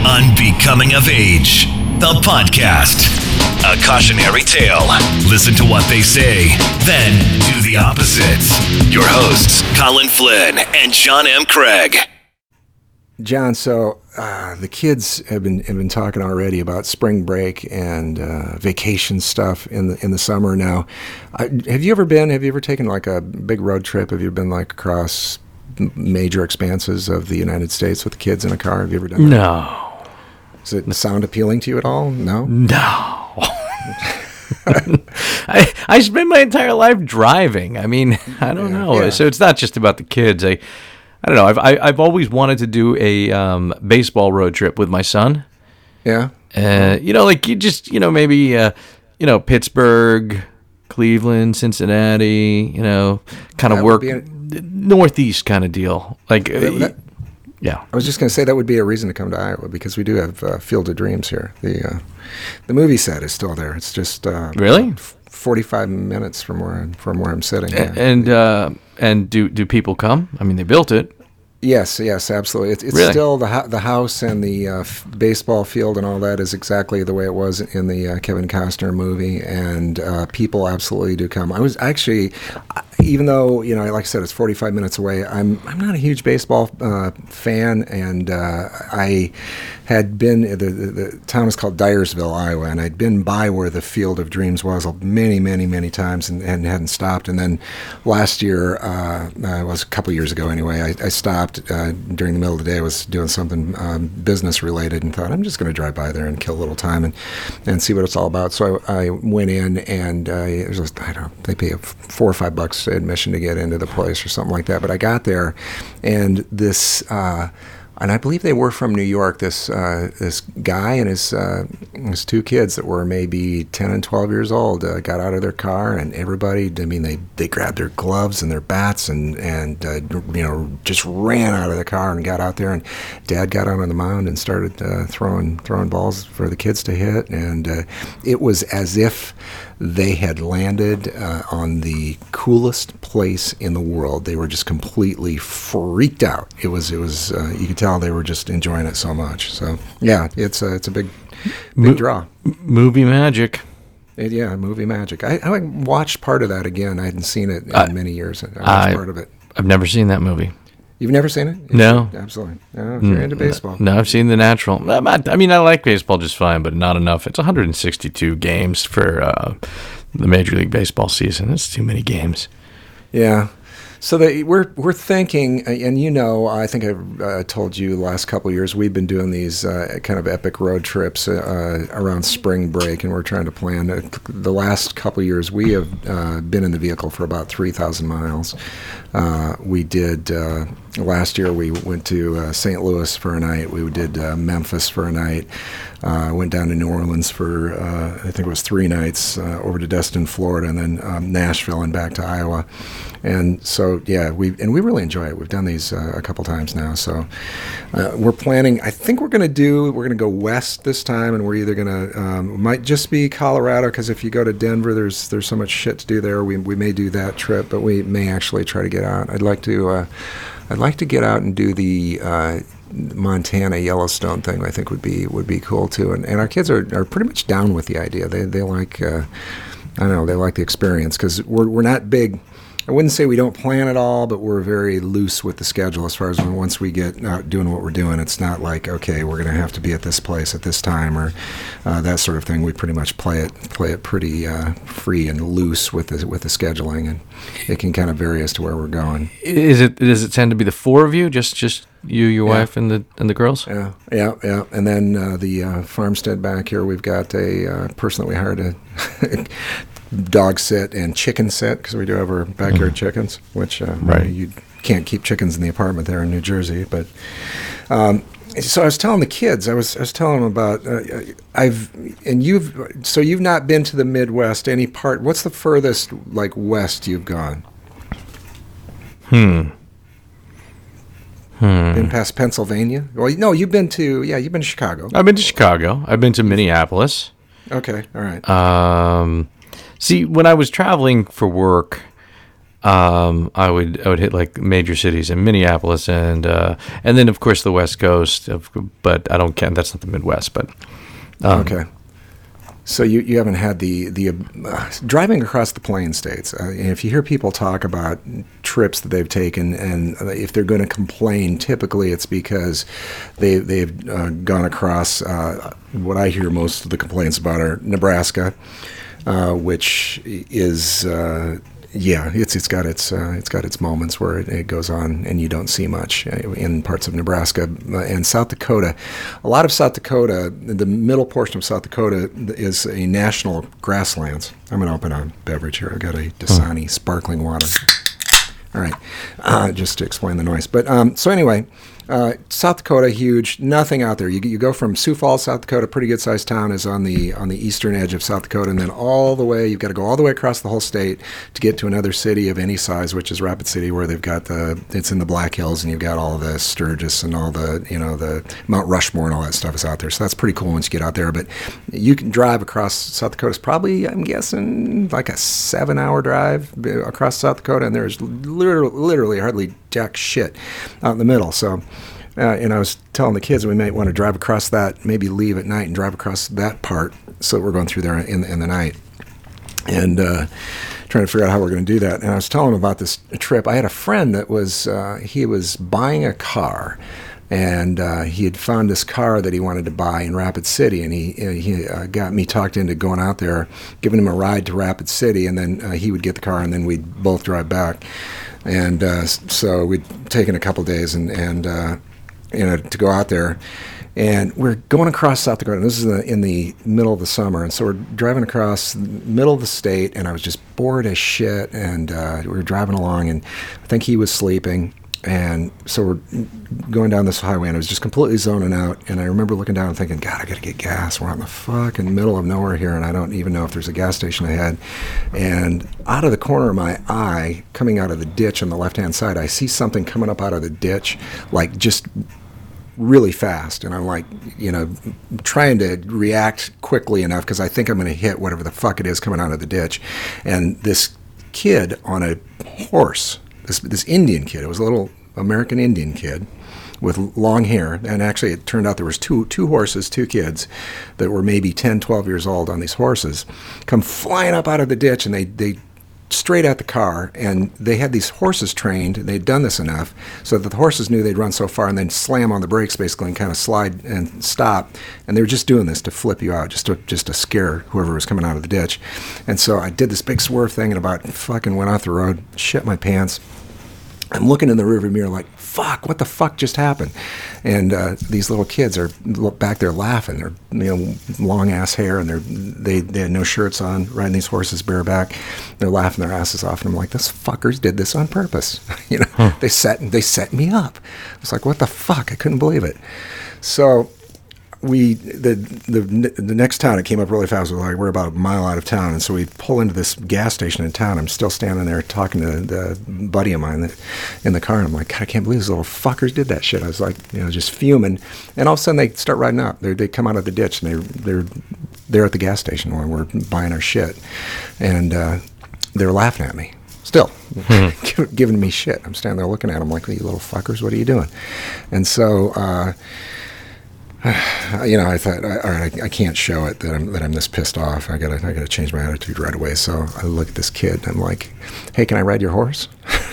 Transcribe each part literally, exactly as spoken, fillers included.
Unbecoming of Age, the podcast. A cautionary tale. Listen to what they say, then do the opposite. Your hosts, Colin Flynn and John M. Craig. John, so uh, the kids have been have been talking already about spring break and uh, vacation stuff in the in the summer now. Uh, have you ever been? Have you ever taken like a big road trip? Have you been like across major expanses of the United States with the kids in a car? Have you ever done that? No. Does it sound appealing to you at all? No? No. I I spend my entire life driving. I mean, I don't Yeah, know. yeah. So it's not just about the kids. I I don't know. I've I, I've always wanted to do a um, baseball road trip with my son. Yeah? Uh, you know, like you just you know maybe uh, you know Pittsburgh, Cleveland, Cincinnati. You know, kind of That would work be a- northeast kind of deal. Like uh, That- that- yeah. I was just going to say that would be a reason to come to Iowa because we do have uh, Field of Dreams here. The uh, the movie set is still there. It's just uh, Really? f- forty-five minutes from where from where I'm sitting. Yeah. And uh, and do do people come? I mean, they built it. Yes, yes, absolutely. It's, it's Really? still the ho- the house and the uh, f- baseball field and all that is exactly the way it was in the uh, Kevin Costner movie, and uh, people absolutely do come. I was actually, even though you know, like I said, it's forty-five minutes away. I'm I'm not a huge baseball uh, fan, and uh, I had been the, the the town is called Dyersville, Iowa, and I'd been by where the Field of Dreams was many, many, many times, and, and hadn't stopped. And then last year, uh, uh, it was a couple years ago anyway, I, I stopped. Uh, during the middle of the day, I was doing something um, business related and thought I'm just going to drive by there and kill a little time and, and see what it's all about. So I, I went in and uh, it was just, I don't know, they pay four or five bucks admission to get into the place or something like that. But I got there and this, uh, and I believe they were from New York. This uh, this guy and his uh, his two kids that were maybe ten and twelve years old uh, got out of their car, and everybody. I mean, they, they grabbed their gloves and their bats and and uh, you know just ran out of the car and got out there. And Dad got out on the mound and started uh, throwing throwing balls for the kids to hit, and uh, it was as if they had landed uh, on the coolest place in the world. They were just completely freaked out. It was, it was. Uh, you could tell they were just enjoying it so much. So yeah, it's a, it's a big, big Mo- draw. Movie magic. It, yeah, movie magic. I, I watched part of that again. I hadn't seen it in I- many years. I watched I- part of it. I've never seen that movie. You've never seen it? You No. should, absolutely. No, if you're into baseball. No, I've seen The Natural. I'm not- I mean, I like baseball just fine, but not enough. It's one hundred sixty-two games for uh, the Major League Baseball season. That's too many games. Yeah. So they, we're we're thinking, and you know, I think I've uh, told you the last couple of years we've been doing these uh, kind of epic road trips uh, around spring break, and we're trying to plan. Uh, the last couple of years we have uh, been in the vehicle for about three thousand miles. Uh, we did uh, last year. We went to uh, Saint Louis for a night. We did uh, Memphis for a night. Uh, went down to New Orleans for uh, I think it was three nights. Uh, over to Destin, Florida, and then um, Nashville and back to Iowa. And so, yeah, we and we really enjoy it. We've done these uh, a couple times now. So uh, we're planning. I think we're going to do. We're going to go west this time, and we're either going to um, might just be Colorado because if you go to Denver, there's there's so much shit to do there. We we may do that trip, but we may actually try to get out. I'd like to. Uh, I'd like to get out and do the. Uh, Montana Yellowstone thing I think would be would be cool too, and and our kids are, are pretty much down with the idea. They they like uh, I don't know they like the experience because we're we're not big. I wouldn't say we don't plan at all, but we're very loose with the schedule as far as when once we get out doing what we're doing, it's not like, okay, we're going to have to be at this place at this time or uh, that sort of thing. We pretty much play it play it pretty uh, free and loose with the, with the scheduling, and it can kind of vary as to where we're going. Is it? Does it tend to be the four of you? Just just you, your Yeah. wife, and the and the girls? Yeah, yeah, yeah. And then uh, the uh, farmstead back here, we've got a uh, person that we hired to dog sit and chicken sit because we do have our backyard mm-hmm. chickens, which uh, right. you can't keep chickens in the apartment there in New Jersey. But um, so I was telling the kids, I was I was telling them about uh, I've and you've so you've not been to the Midwest any part. What's the furthest like west you've gone? Hmm. Hmm. Been past Pennsylvania? Well, no, you've been to yeah, you've been to Chicago. I've been to Chicago. I've been to Minneapolis. Okay, all right. Um, see, when I was traveling for work, Um, I would I would hit like major cities in Minneapolis and uh, and then of course the West Coast. Of, but I don't count. That's not the Midwest. But um, okay. So you, you haven't had the the uh, driving across the plain states. Uh, and if you hear people talk about trips that they've taken, and if they're going to complain, typically it's because they they've uh, gone across. Uh, what I hear most of the complaints about are Nebraska, uh, which is. Uh, Yeah, it's it's got its uh, it's got its moments where it, it goes on and you don't see much in parts of Nebraska and South Dakota. A lot of South Dakota, the middle portion of South Dakota, is a national grasslands. I'm going to open a beverage here. I've got a Dasani sparkling water. All right, uh, just to explain the noise. But um, so anyway. Uh, South Dakota, huge. Nothing out there. You you go from Sioux Falls, South Dakota, pretty good sized town, is on the on the eastern edge of South Dakota, and then all the way. You've got to go all the way across the whole state to get to another city of any size, which is Rapid City, where they've got the. It's in the Black Hills, and you've got all the Sturgis and all the you know the Mount Rushmore and all that stuff is out there. So that's pretty cool once you get out there. But you can drive across South Dakota. It's probably, I'm guessing, like a seven hour drive across South Dakota, and there's literally, literally hardly jack shit out in the middle. So. Uh, and I was telling the kids we might want to drive across that, maybe leave at night and drive across that part, so we're going through there in, in the night, and uh, trying to figure out how we're going to do that. And I was telling them about this trip. I had a friend that was, uh, he was buying a car, and uh, he had found this car that he wanted to buy in Rapid City, and he he uh, got me talked into going out there, giving him a ride to Rapid City, and then uh, he would get the car, and then we'd both drive back. And uh, so we'd taken a couple days and, and uh, you know, to go out there. And we're going across South Dakota, and this is in the, in the middle of the summer, and so we're driving across the middle of the state, and I was just bored as shit, and uh, we were driving along, and I think he was sleeping, and so we're going down this highway, and I was just completely zoning out, and I remember looking down and thinking, God, I gotta get gas. We're out in the fucking middle of nowhere here, and I don't even know if there's a gas station ahead. And out of the corner of my eye, coming out of the ditch on the left-hand side, I see something coming up out of the ditch, like just really fast, and I'm like, you know, trying to react quickly enough because I think I'm going to hit whatever the fuck it is coming out of the ditch. And this kid on a horse, this this Indian kid, it was a little American Indian kid with long hair, and actually it turned out there was two two horses, two kids that were maybe ten, twelve years old on these horses, come flying up out of the ditch, and they they straight at the car, and they had these horses trained. They'd done this enough so that the horses knew they'd run so far and then slam on the brakes basically and kind of slide and stop. And they were just doing this to flip you out, just to just to scare whoever was coming out of the ditch. And so I did this big swerve thing and about fucking went off the road, shit my pants. I'm looking in the rearview mirror like, fuck, what the fuck just happened? And uh, these little kids are back there laughing. They're, you know, long ass hair, and they're they they had no shirts on, riding these horses bareback. They're laughing their asses off, and I'm like, this fuckers did this on purpose. you know, huh. they set they set me up. I was like, what the fuck? I couldn't believe it. So we the the the next town, it came up really fast. We're like, we're about a mile out of town, and so we pull into this gas station in town. I'm still standing there talking to the buddy of mine that, in the car, and I'm like, God, I can't believe these little fuckers did that shit. I was like, you know, just fuming, and all of a sudden they start riding up. They they come out of the ditch, and they they're they're at the gas station when we're buying our shit, and uh, they're laughing at me. Still, mm-hmm. giving me shit. I'm standing there looking at them like, you little fuckers, what are you doing? And so. Uh, You know, I thought, all right, I, I can't show it that I'm that I'm this pissed off. I gotta, I gotta change my attitude right away. So I look at this kid, and I'm like, "Hey, can I ride your horse?"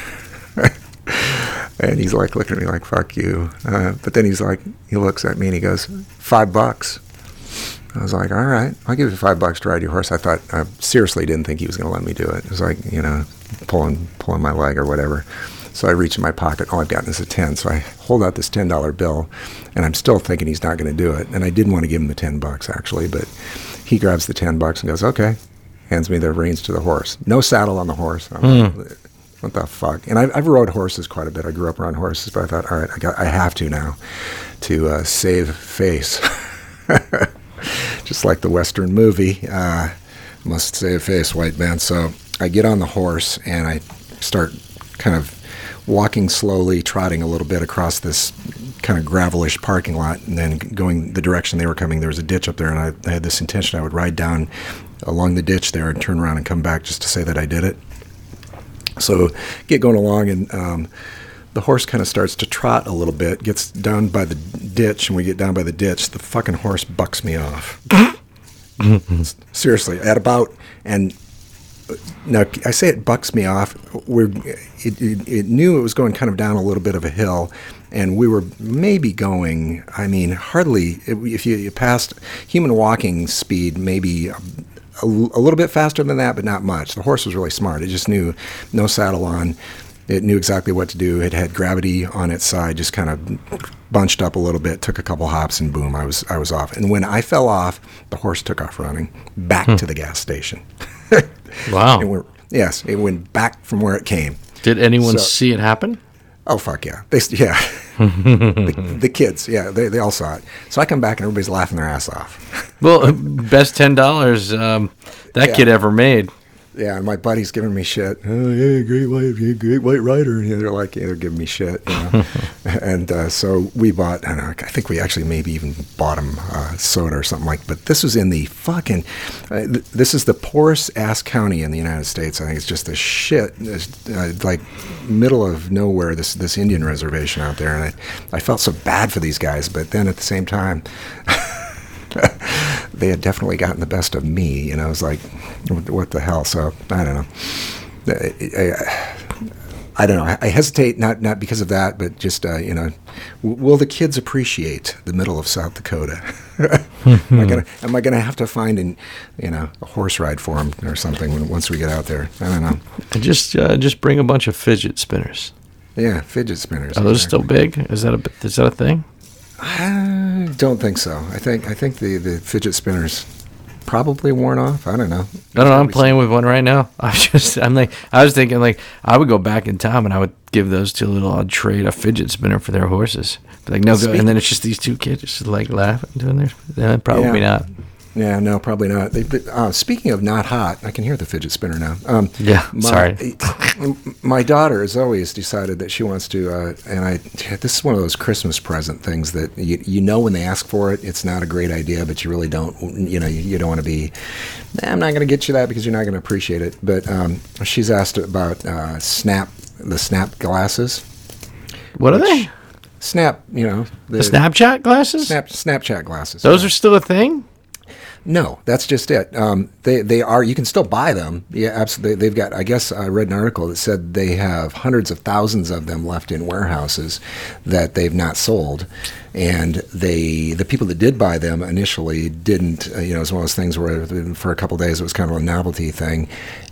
And he's like looking at me like, "Fuck you." Uh, but then he's like, he looks at me and he goes, five bucks. I was like, "All right, I'll give you five bucks to ride your horse." I thought, I seriously didn't think he was gonna let me do it. It was like, you know, pulling pulling my leg or whatever. So I reach in my pocket. All I've gotten is a ten. So I hold out this ten dollar bill, and I'm still thinking he's not going to do it. And I didn't want to give him the ten bucks actually, but he grabs the ten bucks and goes, "Okay," hands me the reins to the horse. No saddle on the horse. I'm mm. like, what the fuck? And I've, I've rode horses quite a bit. I grew up around horses, but I thought, all right, I got, I have to now to uh, save face, just like the Western movie. Uh, must save face, white man. So I get on the horse and I start kind of walking slowly, trotting a little bit across this kind of gravelish parking lot, and then going the direction they were coming. There was a ditch up there, and I, I had this intention I would ride down along the ditch there and turn around and come back just to say that I did it. So get going along, and um, the horse kind of starts to trot a little bit, gets down by the ditch, and we get down by the ditch, the fucking horse bucks me off. Seriously, at about, and now I say it bucks me off, we're, it, it, it knew it was going kind of down a little bit of a hill, and we were maybe going, I mean, hardly, if you, you passed human walking speed, maybe a, a, a little bit faster than that, but not much. The horse was really smart. It just knew no saddle on. It knew exactly what to do. It had gravity on its side, just kind of bunched up a little bit, took a couple hops, and boom, I was I was off. And when I fell off, the horse took off running back hmm. to the gas station. Wow. It went, yes, it went back from where it came. Did anyone So- see it happen? Oh, fuck yeah. They, yeah. the, the kids, yeah, they, they all saw it. So I come back and everybody's laughing their ass off. Well, best ten dollars um, that Yeah. kid ever made. Yeah, and my buddy's giving me shit. Oh, yeah, great white, yeah, great white rider. And they're like, yeah, they're giving me shit. You know? and uh, so we bought, I don't know, I think we actually maybe even bought them uh, soda or something like. But this was in the fucking, uh, th- this is the poorest ass county in the United States. I think it's just the shit, it's, uh, like middle of nowhere. This this Indian reservation out there, and I, I felt so bad for these guys. But then at the same time. They had definitely gotten the best of me, and I was like, what the hell? So, I don't know. I, I, I don't know. I hesitate, not not because of that, but just, uh, you know, w- will the kids appreciate the middle of South Dakota? am I gonna am I gonna have to find an, you know, a horse ride for them or something when, once we get out there? I don't know. Just uh, just bring a bunch of fidget spinners. Yeah, fidget spinners. Are those exactly. still big? Is that a is that a thing? I don't think so. I think I think the, the fidget spinners probably worn off. I don't know. I don't know. I'm playing with one right now. I just I'm like I was thinking like I would go back in time and I would give those two little I'd trade a fidget spinner for their horses. Be like no, go, and then it's just these two kids just like laughing doing their. Yeah, probably Yeah. not. Yeah, no, probably not. They, they, uh, speaking of not hot, I can hear the fidget spinner now. Um, Yeah, my, sorry. My daughter has always decided that she wants to, uh, and I. This is one of those Christmas present things that you you know when they ask for it, it's not a great idea, but you really don't. You know, you, you don't want to be. Nah, I'm not going to get you that because you're not going to appreciate it. But um, she's asked about uh, Snap, the Snap glasses. What are which- they? Snap, you know, The Snapchat glasses? Snap, Snapchat glasses. Those are still a thing? No, that's just it. Um, they they are. You can still buy them. Yeah, absolutely. They've got. I guess I read an article that said they have hundreds of thousands of them left in warehouses that they've not sold, and they the people that did buy them initially didn't. Uh, you know, it's one of those things where for a couple of days it was kind of a novelty thing,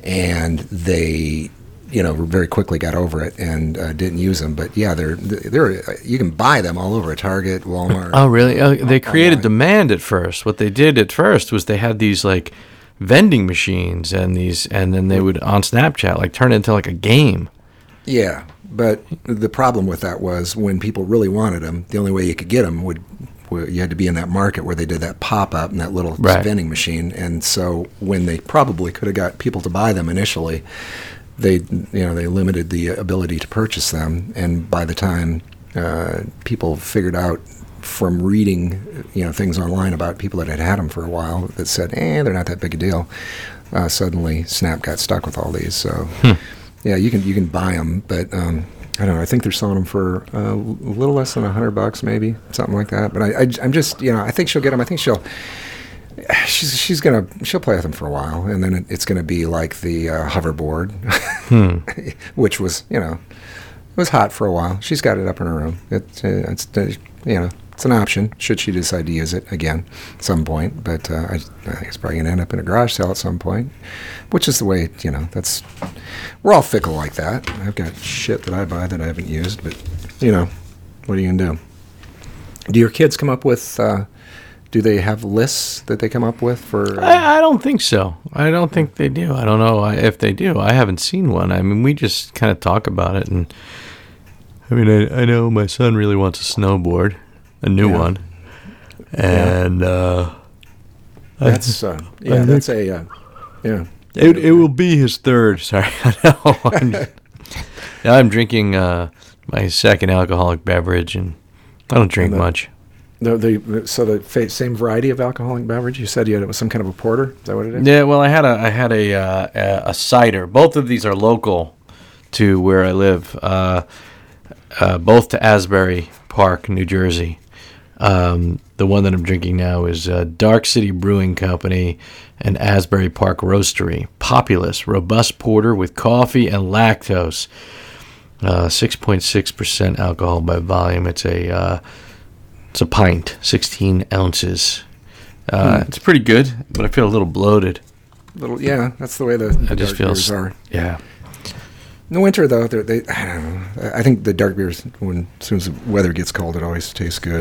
and they. You know, very quickly got over it and uh, didn't use them. But yeah, they're they're you can buy them all over Target, Walmart. Oh, really? Uh, they created online. demand at first. What they did at first was they had these like vending machines and these, and then they would on Snapchat like turn it into like a game. Yeah, but the problem with that was when people really wanted them, the only way you could get them would you had to be in that market where they did that pop up and that little Right. vending machine. And so when they probably could have got people to buy them initially, they you know they limited the ability to purchase them. And by the time uh, people figured out from reading you know things online about people that had had them for a while that said, eh, they're not that big a deal. Uh, suddenly, Snap got stuck with all these. So. Hmm. Yeah, you can you can buy them, but um, I don't know. I think they're selling them for uh, a little less than a hundred bucks, maybe something like that. But I, I, I'm just, you know, I think she'll get them. I think she'll, she's she's gonna she'll play with them for a while, and then it, it's gonna be like the uh, hoverboard, Hmm. which was, you know, it was hot for a while. She's got it up in her room. It's uh, it's uh, you know. It's an option should she decide to use it again at some point, but uh, I, I think it's probably going to end up in a garage sale at some point, which is the way, you know, that's, we're all fickle like that. I've got shit that I buy that I haven't used, but, you know, what are you going to do? Do your kids come up with, uh, do they have lists that they come up with for? Uh, I, I don't think so. I don't think they do. I don't know if they do. I haven't seen one. I mean, we just kind of talk about it, and I mean, I, I know my son really wants a snowboard. A new Yeah. one, and uh, that's, uh, yeah, I that's a, uh, yeah. it it will be his third. Sorry, I know. I'm, just, now I'm drinking uh, my second alcoholic beverage, and I don't drink And the- much. The, the, so the fa- same variety of alcoholic beverage? You said you had it was some kind of a porter? Is that what it is? Yeah, well, I had a I had a uh, a, a cider. Both of these are local to where I live, uh, uh, both to Asbury Park, New Jersey. Um, the one that I'm drinking now is uh, Dark City Brewing Company and Asbury Park Roastery. Populous, robust porter with coffee and lactose. Uh, six point six percent alcohol by volume. It's a uh, it's a pint, sixteen ounces. Uh, hmm. It's pretty good, but I feel a little bloated. Little, yeah, that's the way the, the I just dark feel beers are. Yeah. In the winter, though, they I don't know. I think the dark beers, when as soon as the weather gets cold, it always tastes good.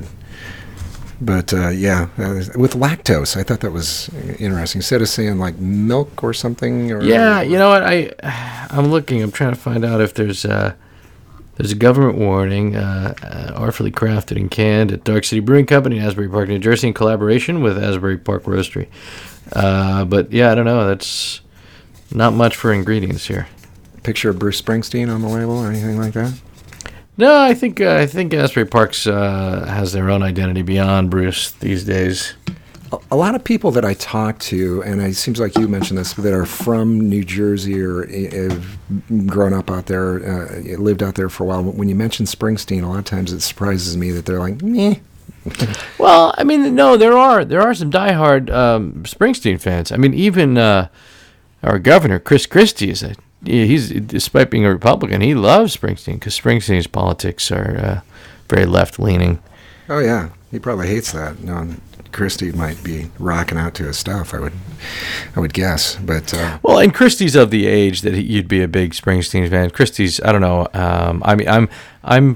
But uh, yeah, uh, with lactose, I thought that was interesting. Instead of saying like milk or something. Or, yeah, you know what? I I'm looking. I'm trying to find out if there's uh, there's a government warning, uh, uh, artfully crafted and canned at Dark City Brewing Company in Asbury Park, New Jersey, in collaboration with Asbury Park Roastery. Uh, but yeah, I don't know. That's not much for ingredients here. Picture of Bruce Springsteen on the label or anything like that? No, I think uh, I think Asbury Park's uh, has their own identity beyond Bruce these days. A, a lot of people that I talk to, and it seems like you mentioned this, that are from New Jersey or uh, have grown up out there, uh, lived out there for a while. When you mention Springsteen, a lot of times it surprises me that they're like, meh. Well, I mean, no, there are there are some diehard um, Springsteen fans. I mean, even uh, our governor, Chris Christie, is a he's despite being a Republican, he loves Springsteen because Springsteen's politics are uh, very left leaning. Oh yeah, he probably hates that. No, Christie might be rocking out to his stuff. I would, I would guess. But uh, well, and Christie's of the age that he, you'd be a big Springsteen fan. Christie's, I don't know. Um, I mean, I'm I'm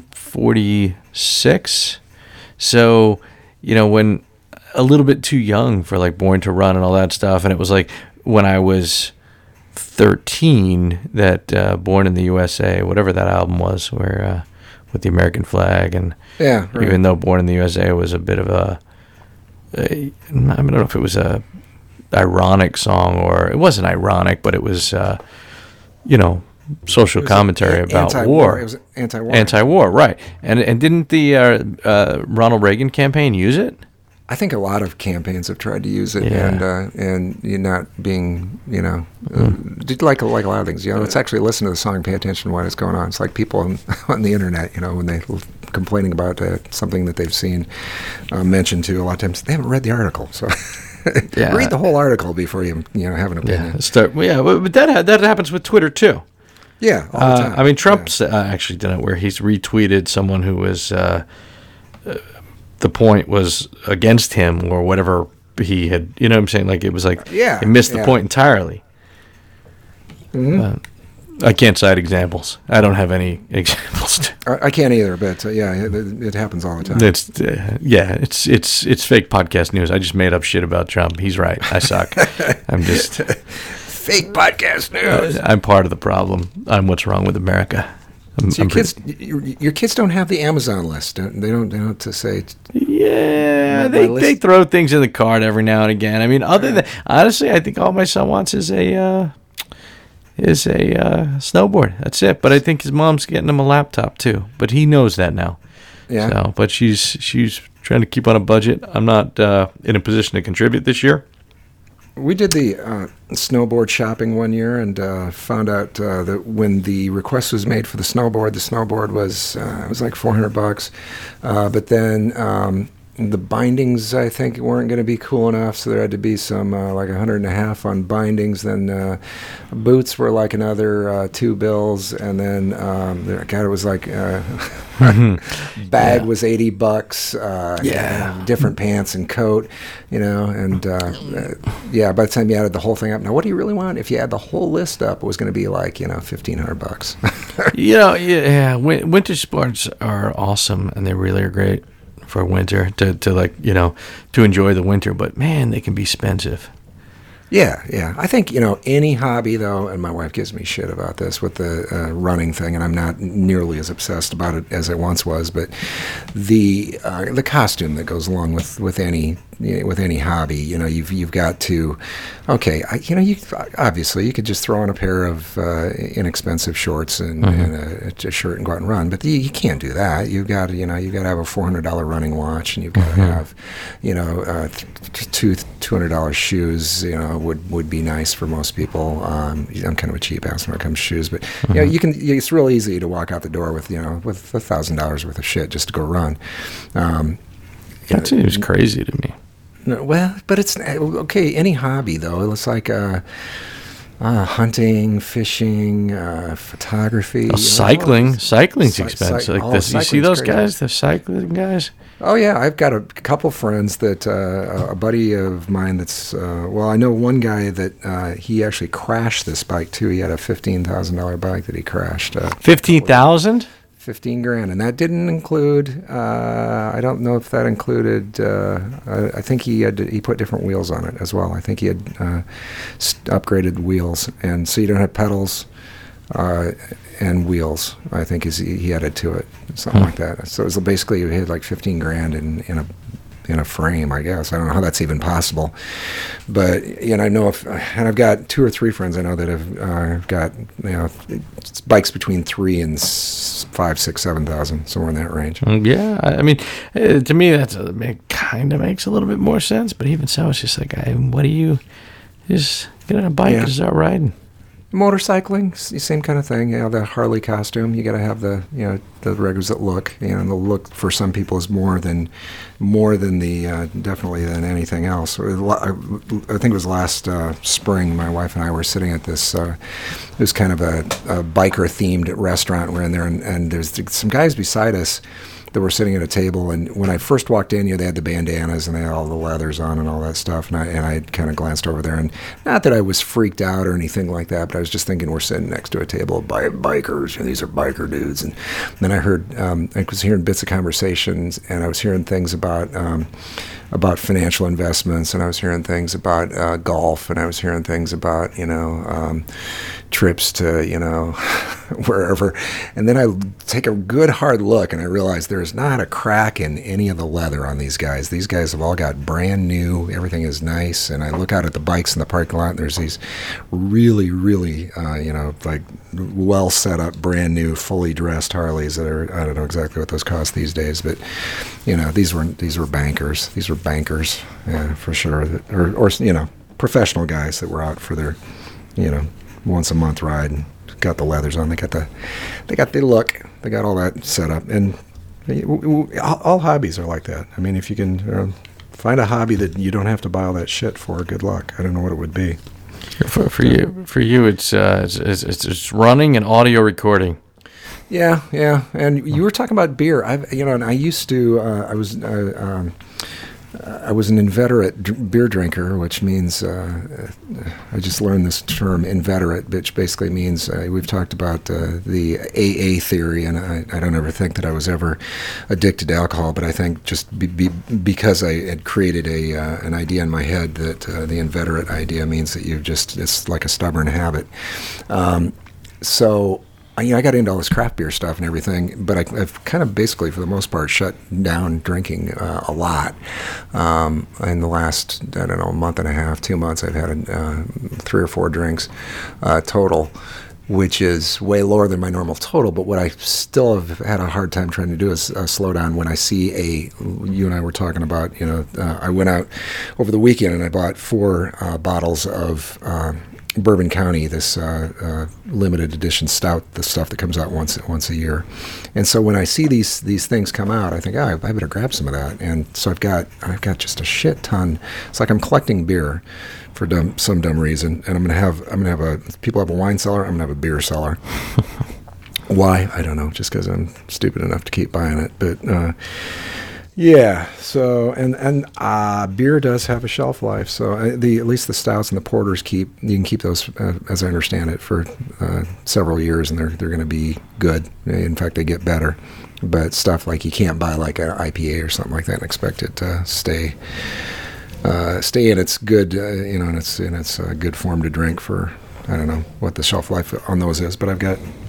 forty-six, so you know when a little bit too young for like Born to Run and all that stuff, and it was like when I was thirteen that uh, Born in the U S A, whatever that album was, where uh, with the American flag, and yeah, right. Even though Born in the U S A was a bit of a, a I don't know if it was a ironic song or it wasn't ironic, but it was uh, you know social commentary a, about anti-war. war. It was anti-war. Anti-war, right? And and didn't the uh, uh, Ronald Reagan campaign use it? I think a lot of campaigns have tried to use it, yeah. and uh, and you're not being, you know, mm. uh, like like a lot of things. You know, let's actually listen to the song, and pay attention to what is going on. It's like people on, on the internet, you know, when they're complaining about uh, something that they've seen uh, mentioned to. A lot of times they haven't read the article, so yeah. Read the whole article before you you know have an opinion. Yeah, start, yeah, but that that happens with Twitter too. Yeah, all the time. Uh, I mean, Trump's yeah. uh, actually done it where he's retweeted someone who was. Uh, uh, the point was against him or whatever he had, you know what I'm saying? Like, it was like, yeah, he missed yeah. the point entirely. Mm-hmm. Uh, I can't cite examples. I don't have any examples. I, I can't either, but uh, yeah, it, it happens all the time. It's uh, yeah, it's it's it's fake podcast news. I just made up shit about Trump. He's right. I suck. I'm just fake podcast news. Uh, I'm part of the problem. I'm what's wrong with America. I'm, so your I'm kids, your, your kids don't have the Amazon list. Don't, they don't. They don't to say. Yeah, they they throw things in the cart every now and again. I mean, other yeah. than honestly, I think all my son wants is a uh, is a uh, snowboard. That's it. But I think his mom's getting him a laptop too. But he knows that now. Yeah. So, but she's she's trying to keep on a budget. I'm not uh, in a position to contribute this year. We did the uh, snowboard shopping one year and uh, found out uh, that when the request was made for the snowboard, the snowboard was uh, it was like four hundred bucks, uh, but then um, the bindings I think weren't going to be cool enough, so there had to be some uh, like a hundred and a half on bindings. Then uh, boots were like another uh, two bills, and then um, there, God, it was like uh, bag yeah. was eighty bucks. Uh, yeah, and different pants and coat, you know, and uh, uh, yeah. By the time you added the whole thing up, now what do you really want? If you add the whole list up, it was going to be like you know fifteen hundred bucks. you know, yeah, winter sports are awesome, and they really are great for winter to, to like you know to enjoy the winter, but man, they can be expensive. Yeah, yeah. I think you know any hobby though, and my wife gives me shit about this with the uh, running thing, and I'm not nearly as obsessed about it as I once was. But the uh, the costume that goes along with, with any you know, with any hobby, you know, you've you've got to, okay, I, you know, you obviously you could just throw on a pair of uh, inexpensive shorts and, mm-hmm. and a, a shirt and go out and run, but you, you can't do that. You've got to, you know, you've got to have a four hundred dollar running watch, and you've got mm-hmm. to have, you know, uh, two two hundred dollar shoes. You know, would would be nice for most people. Um, I'm kind of a cheap ass when it comes to shoes, but mm-hmm. you know, you can. It's real easy to walk out the door with you know with a thousand dollars worth of shit just to go run. Um, that seems crazy to me. No, well, but it's okay. Any hobby though, it's like uh, uh, hunting, fishing, uh, photography, oh, cycling. Know, Cycling's cy- expensive. cy- like oh, this, you see those crazy. guys, the cycling guys. Oh yeah, I've got a couple friends that uh, a buddy of mine that's uh, well, I know one guy that uh, he actually crashed this bike too. He had a fifteen thousand dollar bike that he crashed. Uh, Fifteen thousand. Fifteen grand, and that didn't include. Uh, I don't know if that included. Uh, I, I think he had to, he put different wheels on it as well. I think he had uh, st- upgraded wheels, and so you don't have pedals uh, and wheels. I think is he, he added to it, something hmm. like that. So it was basically you had like fifteen grand in, in a in a frame. I guess I don't know how that's even possible, but you know I know if and I've got two or three friends I know that have uh, got you know bikes between three and s- five, six, seven thousand, somewhere in that range. Yeah, I mean, uh, to me that's a, it kind of makes a little bit more sense. But even so, it's just like, I, what do you just get on a bike yeah. and start riding? Motorcycling, same kind of thing. You know, the Harley costume. You got to have the you know the requisite look. You know, the look for some people is more than more than the uh, definitely than anything else. I think it was last uh, spring. My wife and I were sitting at this. Uh, it was kind of a, a biker themed restaurant. We're in there, and, and there's some guys beside us that were sitting at a table, and when I first walked in, you know, they had the bandanas and they had all the leathers on and all that stuff, and I and I kind of glanced over there, and not that I was freaked out or anything like that, but I was just thinking we're sitting next to a table of bi- bikers, and these are biker dudes, and then I heard, um, I was hearing bits of conversations, and I was hearing things about um, about financial investments, and I was hearing things about uh, golf, and I was hearing things about, you know, um, trips to, you know, wherever. And then I take a good hard look, and I realize there's not a crack in any of the leather on these guys. These guys have all got brand new. Everything is nice. And I look out at the bikes in the parking lot, and there's these really, really, uh, you know, like well set up, brand new, fully dressed Harleys that are, I don't know exactly what those cost these days, but, you know, these were these were bankers. These were bankers, yeah, for sure. Or, or, you know, professional guys that were out for their, you know, once a month ride and got the leathers on. They got the, they got the look. They got all that set up. And all, all hobbies are like that. I mean, if you can uh, find a hobby that you don't have to buy all that shit for, good luck. I don't know what it would be. For, for you, for you, it's, uh, it's, it's it's running and audio recording. Yeah, yeah. And you were talking about beer. I, you know, and I used to. Uh, I was. Uh, um, I was an inveterate d- beer drinker, which means uh, I just learned this term inveterate, which basically means uh, we've talked about uh, the A A theory, and I, I don't ever think that I was ever addicted to alcohol, but I think just be, be, because I had created a uh, an idea in my head that uh, the inveterate idea means that you just it's like a stubborn habit. Um, so. You know, I got into all this craft beer stuff and everything, but I, I've kind of basically, for the most part, shut down drinking uh, a lot. Um, in the last, I don't know, month and a half, two months, I've had uh, three or four drinks uh, total, which is way lower than my normal total. But what I still have had a hard time trying to do is uh, slow down when I see a, you and I were talking about, you know, uh, I went out over the weekend and I bought four uh, bottles of uh, Bourbon County, this uh, uh, limited edition stout, the stuff that comes out once once a year. And so when I see these these things come out, I think, oh, I better grab some of that. And so I've got I've got just a shit ton. It's like I'm collecting beer for dumb, some dumb reason, and I'm gonna have I'm gonna have a people have a wine cellar, I'm gonna have a beer cellar. Why? I don't know. Just because I'm stupid enough to keep buying it, but. Uh, Yeah, so and and uh, beer does have a shelf life. So uh, the at least the stouts and the porters keep you can keep those, uh, as I understand it, for uh, several years, and they're they're going to be good. In fact, they get better. But stuff like you can't buy like an I P A or something like that and expect it to stay uh, stay in its good uh, you know in its in its uh, good form to drink for. I don't know what the shelf life on those is, but I've got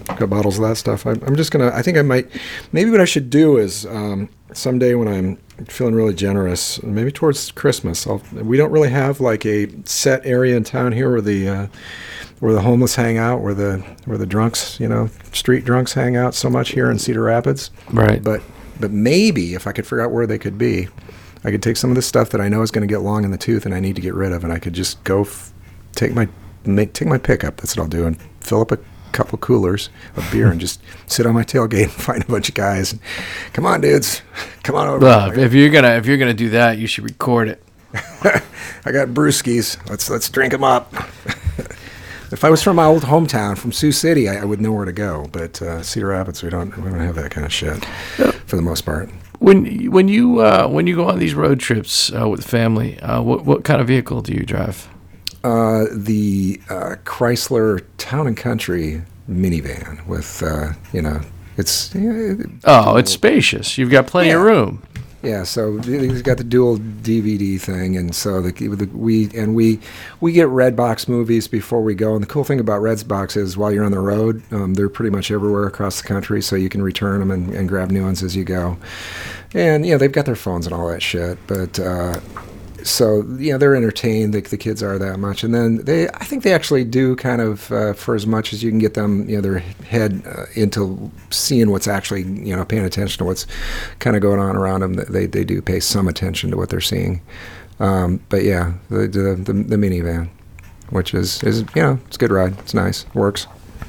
got bottles of that stuff. I'm, I'm just gonna. I think I might. Maybe what I should do is um, someday when I'm feeling really generous, maybe towards Christmas. I'll, we don't really have like a set area in town here where the uh, where the homeless hang out, where the where the drunks, you know, street drunks hang out so much here in Cedar Rapids. Right. But but maybe if I could figure out where they could be, I could take some of the stuff that I know is going to get long in the tooth and I need to get rid of, and I could just go f- take my make take my pickup. That's what I'll do, and fill up a couple coolers of beer and just sit on my tailgate and find a bunch of guys. And, come on, dudes, come on over. Well, if you're gonna if you're gonna do that, you should record it. I got brewskis. Let's let's drink them up. If I was from my old hometown, from Sioux City, I, I would know where to go. But uh, Cedar Rapids, we don't we don't have that kind of shit for the most part. When when you uh, when you go on these road trips uh, with family, uh, what what kind of vehicle do you drive? Uh, the uh, Chrysler Town and Country minivan with uh, you know it's yeah, Oh, it's spacious. You've got plenty Yeah. of room. yeah. So he's got the dual D V D thing, and so the, the we and we we get Redbox movies before we go. And the cool thing about Redbox is while you're on the road, um, they're pretty much everywhere across the country, so you can return them and, and grab new ones as you go. And yeah, they've got their phones and all that shit, but. Uh, So yeah, they're entertained. The, the kids are that much, and then they. I think they actually do kind of uh, for as much as you can get them, you know, their head uh, into seeing what's actually, you know, paying attention to what's kind of going on around them. They they do pay some attention to what they're seeing. Um, but yeah, the, the the the minivan, which is is you know it's a good ride. It's nice. Works.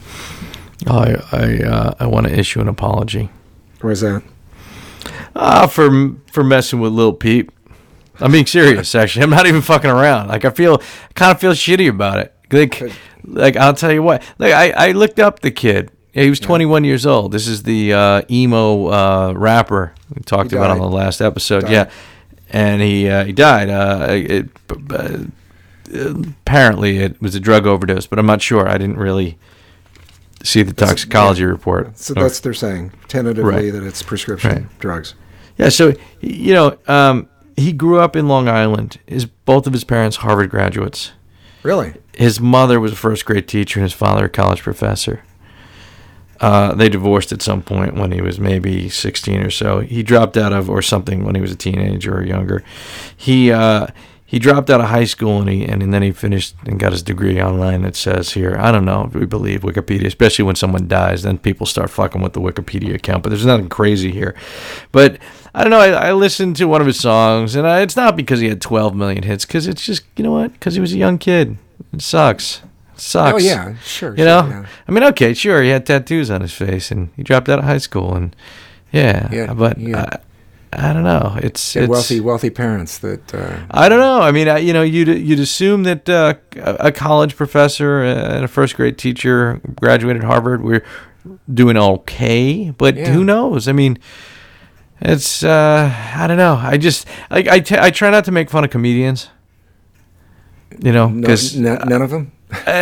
I I uh, I want to issue an apology. Where's that? Ah, uh, for for messing with Lil Peep. I'm being serious, actually. I'm not even fucking around. Like, I feel, kind of feel shitty about it. Like, like I'll tell you what. Like, I, I looked up the kid. Yeah, he was twenty-one years old. This is the uh, emo uh, rapper we talked He about on died. the last episode. Died. Yeah, and he uh, he died. Uh, it, uh, apparently, it was a drug overdose, but I'm not sure. I didn't really see the toxicology yeah. report. So that's they're saying tentatively Right. that it's prescription Right. drugs. Yeah, so you know. Um, He grew up in Long Island. His both of his parents Harvard graduates. Really? His mother was a first grade teacher and his father a college professor. Uh, they divorced at some point when he was maybe sixteen or so. He dropped out of, or something, when he was a teenager or younger. He uh, he dropped out of high school and he and, and then he finished and got his degree online. It says here, I don't know if we believe Wikipedia, especially when someone dies, then people start fucking with the Wikipedia account. But there's nothing crazy here. But I don't know. I, I listened to one of his songs, and I, it's not because he had twelve million hits, because it's just, you know what? Because he was a young kid. It sucks. It sucks. Oh yeah, sure. You sure, know? yeah. I mean, okay, sure, he had tattoos on his face, and he dropped out of high school, and yeah, Yeah, but yeah. I, I don't know. It's, He had it's wealthy, wealthy parents that. Uh, I don't know. I mean, I, you know, you'd you'd assume that uh, a a college professor and a first grade teacher graduated Harvard were doing okay, but Yeah. who knows? I mean, it's uh, I don't know. I just I I, t- I try not to make fun of comedians. You know, no, because n- none of them.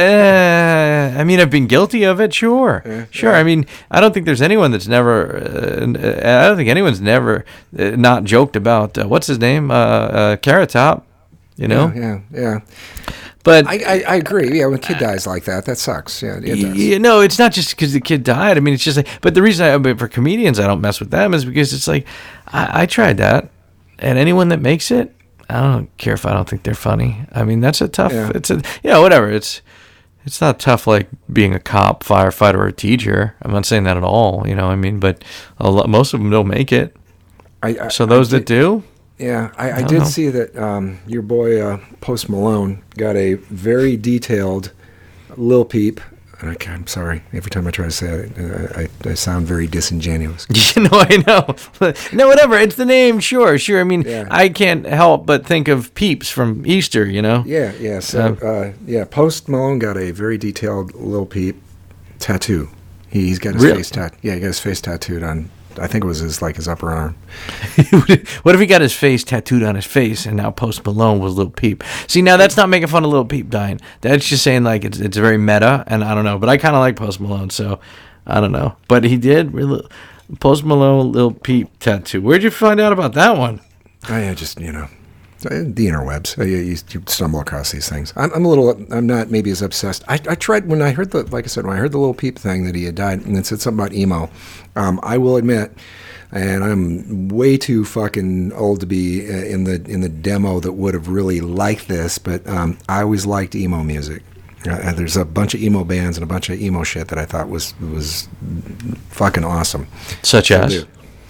uh, I mean, I've been guilty of it. Sure, Yeah, sure. yeah. I mean, I don't think there's anyone that's never. Uh, I don't think anyone's never uh, not joked about uh, what's his name, uh, uh, Carrot Top. You know, Yeah, yeah. yeah. but I, I, I agree. Yeah, when a kid dies like that, that sucks. Yeah, it does. you know, it's not just because the kid died. I mean, it's just like. But the reason I, but for comedians, I don't mess with them is because it's like, I, I tried that, and anyone that makes it, I don't care if I don't think they're funny. I mean, that's a tough. Yeah. It's a you know whatever. It's it's not tough like being a cop, firefighter, or a teacher. I'm not saying that at all. You know, what I mean, but a lot, most of them don't make it. I, I, So those I that did, do, yeah, I, I, don't did know. see that um, your boy uh, Post Malone got a very detailed Lil Peep. And I, I'm sorry, every time I try to say it, I, I, I sound very disingenuous. you know, I know. No, whatever. It's the name. Sure, sure. I mean, Yeah. I can't help but think of Peeps from Easter. You know. Yeah, yeah. So, Um, uh, yeah, Post Malone got a very detailed Lil Peep tattoo. He, he's got his Really? face tat. Yeah, he got his face tattooed on. I think it was his like his upper arm. What if he got his face tattooed on his face and now Post Malone was Lil Peep? See, now that's not making fun of Lil Peep dying. That's just saying like it's it's very meta, and I don't know. But I kind of like Post Malone, so I don't know. But he did really Post Malone Lil Peep tattoo. Where'd you find out about that one? I, I just you know, The interwebs. You, you, you stumble across these things. I'm, I'm a little. I'm not maybe as obsessed. I, I tried when I heard the, like I said, when I heard the Lil Peep thing that he had died, and it said something about emo. Um, I will admit, and I'm way too fucking old to be in the in the demo that would have really liked this, but um, I always liked emo music. Uh, there's a bunch of emo bands and a bunch of emo shit that I thought was was fucking awesome. Such as.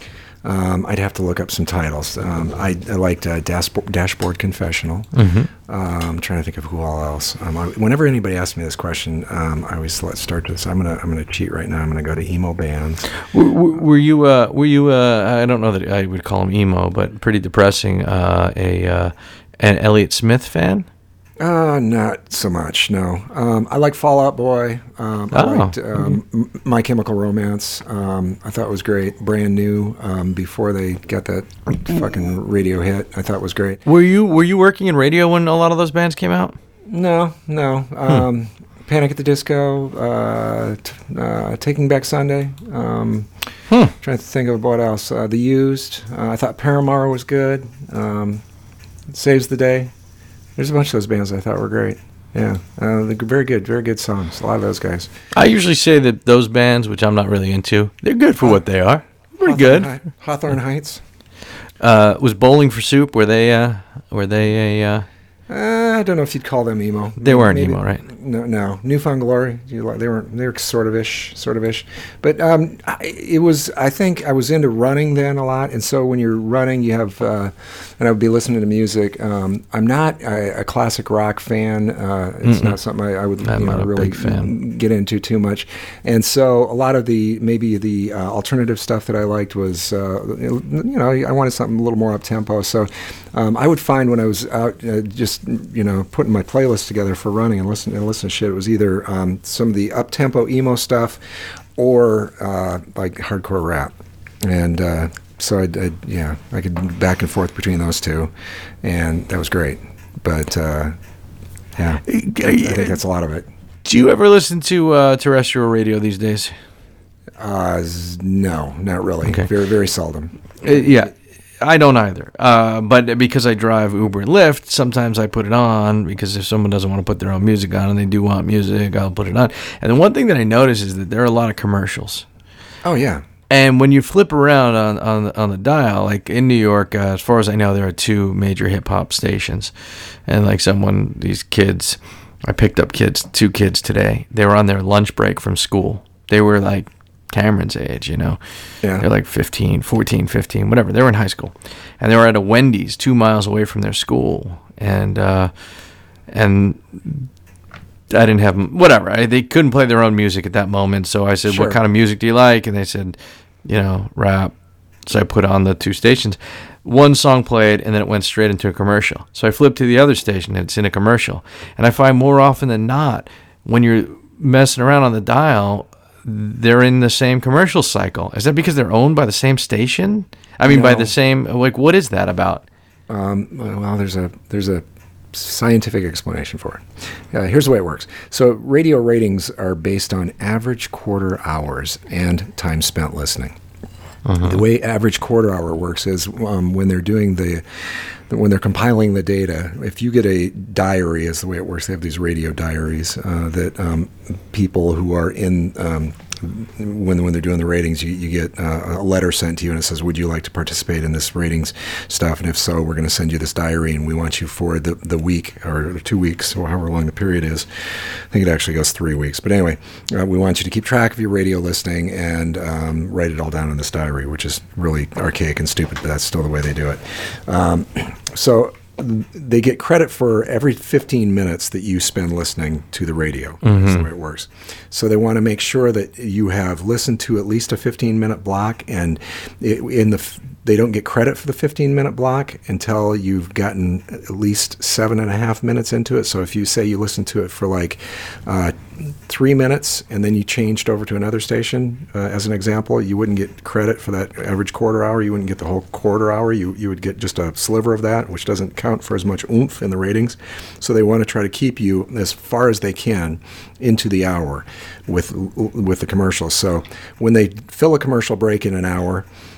Um, I'd have to look up some titles. Um, I, I liked uh, Dashboard, Dashboard Confessional. Mm-hmm. Um, I'm trying to think of who all else. Um, I, whenever anybody asks me this question, um, I always let's start this. I'm gonna I'm gonna cheat right now. I'm gonna go to emo bands. Were, were you uh, were you uh, I don't know that I would call him emo, but pretty depressing. Uh, a uh, an Elliott Smith fan? Uh, not so much, no. Um, I like Fall Out Boy. Um, I Oh. liked um, M- My Chemical Romance. Um, I thought it was great. Brand new, um, before they got that fucking radio hit. I thought it was great. Were you were you working in radio when a lot of those bands came out? No, no. Um, Panic at the Disco, uh, t- uh, Taking Back Sunday. Um, Hmm. Trying to think of what else. Uh, the Used. Uh, I thought Paramore was good. Um, Saves the Day. There's a bunch of those bands I thought were great. Yeah, uh, they're very good, very good songs. A lot of those guys. I usually say that those bands, which I'm not really into, they're good for what they are. Pretty Hawthorne good. Hei- Hawthorne Heights. Uh, was Bowling for Soup? Were they? Uh, were they a? Uh, Uh, I don't know if you'd call them emo. They weren't Maybe- emo, right? No, no. Newfound Glory. You like? They weren't. They were sort of ish, sort of ish. But um, I, it was. I think I was into running then a lot, and so when you're running, you have. Uh, and I would be listening to music. Um, I'm not a, a classic rock fan. Uh, it's Mm-mm. not something I, I would I'm you know, not a really big fan. get into too much. And so a lot of the maybe the uh, alternative stuff that I liked was, uh, you know, I wanted something a little more up tempo. So um, I would find when I was out, uh, just you know, putting my playlist together for running and listening and listening to shit, it was either um, some of the up tempo emo stuff or uh, like hardcore rap, and uh, so I, I yeah I could back and forth between those two, and that was great. But uh, yeah, I, I think that's a lot of it. Do you ever listen to uh, terrestrial radio these days? Uh, s- no, not really. Okay. Very, very seldom. Uh, yeah, I don't either. Uh, but because I drive Uber and Lyft, sometimes I put it on because if someone doesn't want to put their own music on and they do want music, I'll put it on. And the one thing that I notice is that there are a lot of commercials. Oh yeah. And when you flip around on on, on the dial, like in New York, uh, as far as I know, there are two major hip hop stations. And like someone, these kids, I picked up kids, two kids today. They were on their lunch break from school. They were like Cameron's age, you know. Yeah. They're like fifteen, fourteen, fifteen, whatever. They were in high school. And they were at a Wendy's two miles away from their school. And, uh, and I didn't have them, whatever. I, they couldn't play their own music at that moment. So I said, Sure. what kind of music do you like? And they said, you know, rap. So I put on the two stations. One song played, and then it went straight into a commercial. So I flipped to the other station, and it's in a commercial. And I find more often than not, when you're messing around on the dial, they're in the same commercial cycle. Is that because they're owned by the same station? I mean, by No. the same, like, what is that about? Um, well, there's a there's a scientific explanation for it. Uh, here's the way it works. So radio ratings are based on average quarter hours and time spent listening. The way average quarter hour works is um, when they're doing the, when they're compiling the data. If you get a diary, is the way it works. They have these radio diaries uh, that um, people who are in um, when when they're doing the ratings, you, you get uh, a letter sent to you and it says, "Would you like to participate in this ratings stuff? And if so, we're going to send you this diary, and we want you for the the week or two weeks or however long the period is. I think it actually goes three weeks. But anyway, uh, we want you to keep track of your radio listening and um, write it all down in this diary," which is really archaic and stupid, but that's still the way they do it. Um, so they get credit for every fifteen minutes that you spend listening to the radio. Mm-hmm. That's the way it works. So they want to make sure that you have listened to at least a fifteen minute block, and it, in the f- they don't get credit for the fifteen minute block until you've gotten at least seven and a half minutes into it. So if you say you listened to it for like uh, three minutes and then you changed over to another station, uh, as an example, you wouldn't get credit for that average quarter hour. You wouldn't get the whole quarter hour. You you would get just a sliver of that, which doesn't count for as much oomph in the ratings. So they want to try to keep you as far as they can into the hour with with the commercials. So when they fill a commercial break in an hour,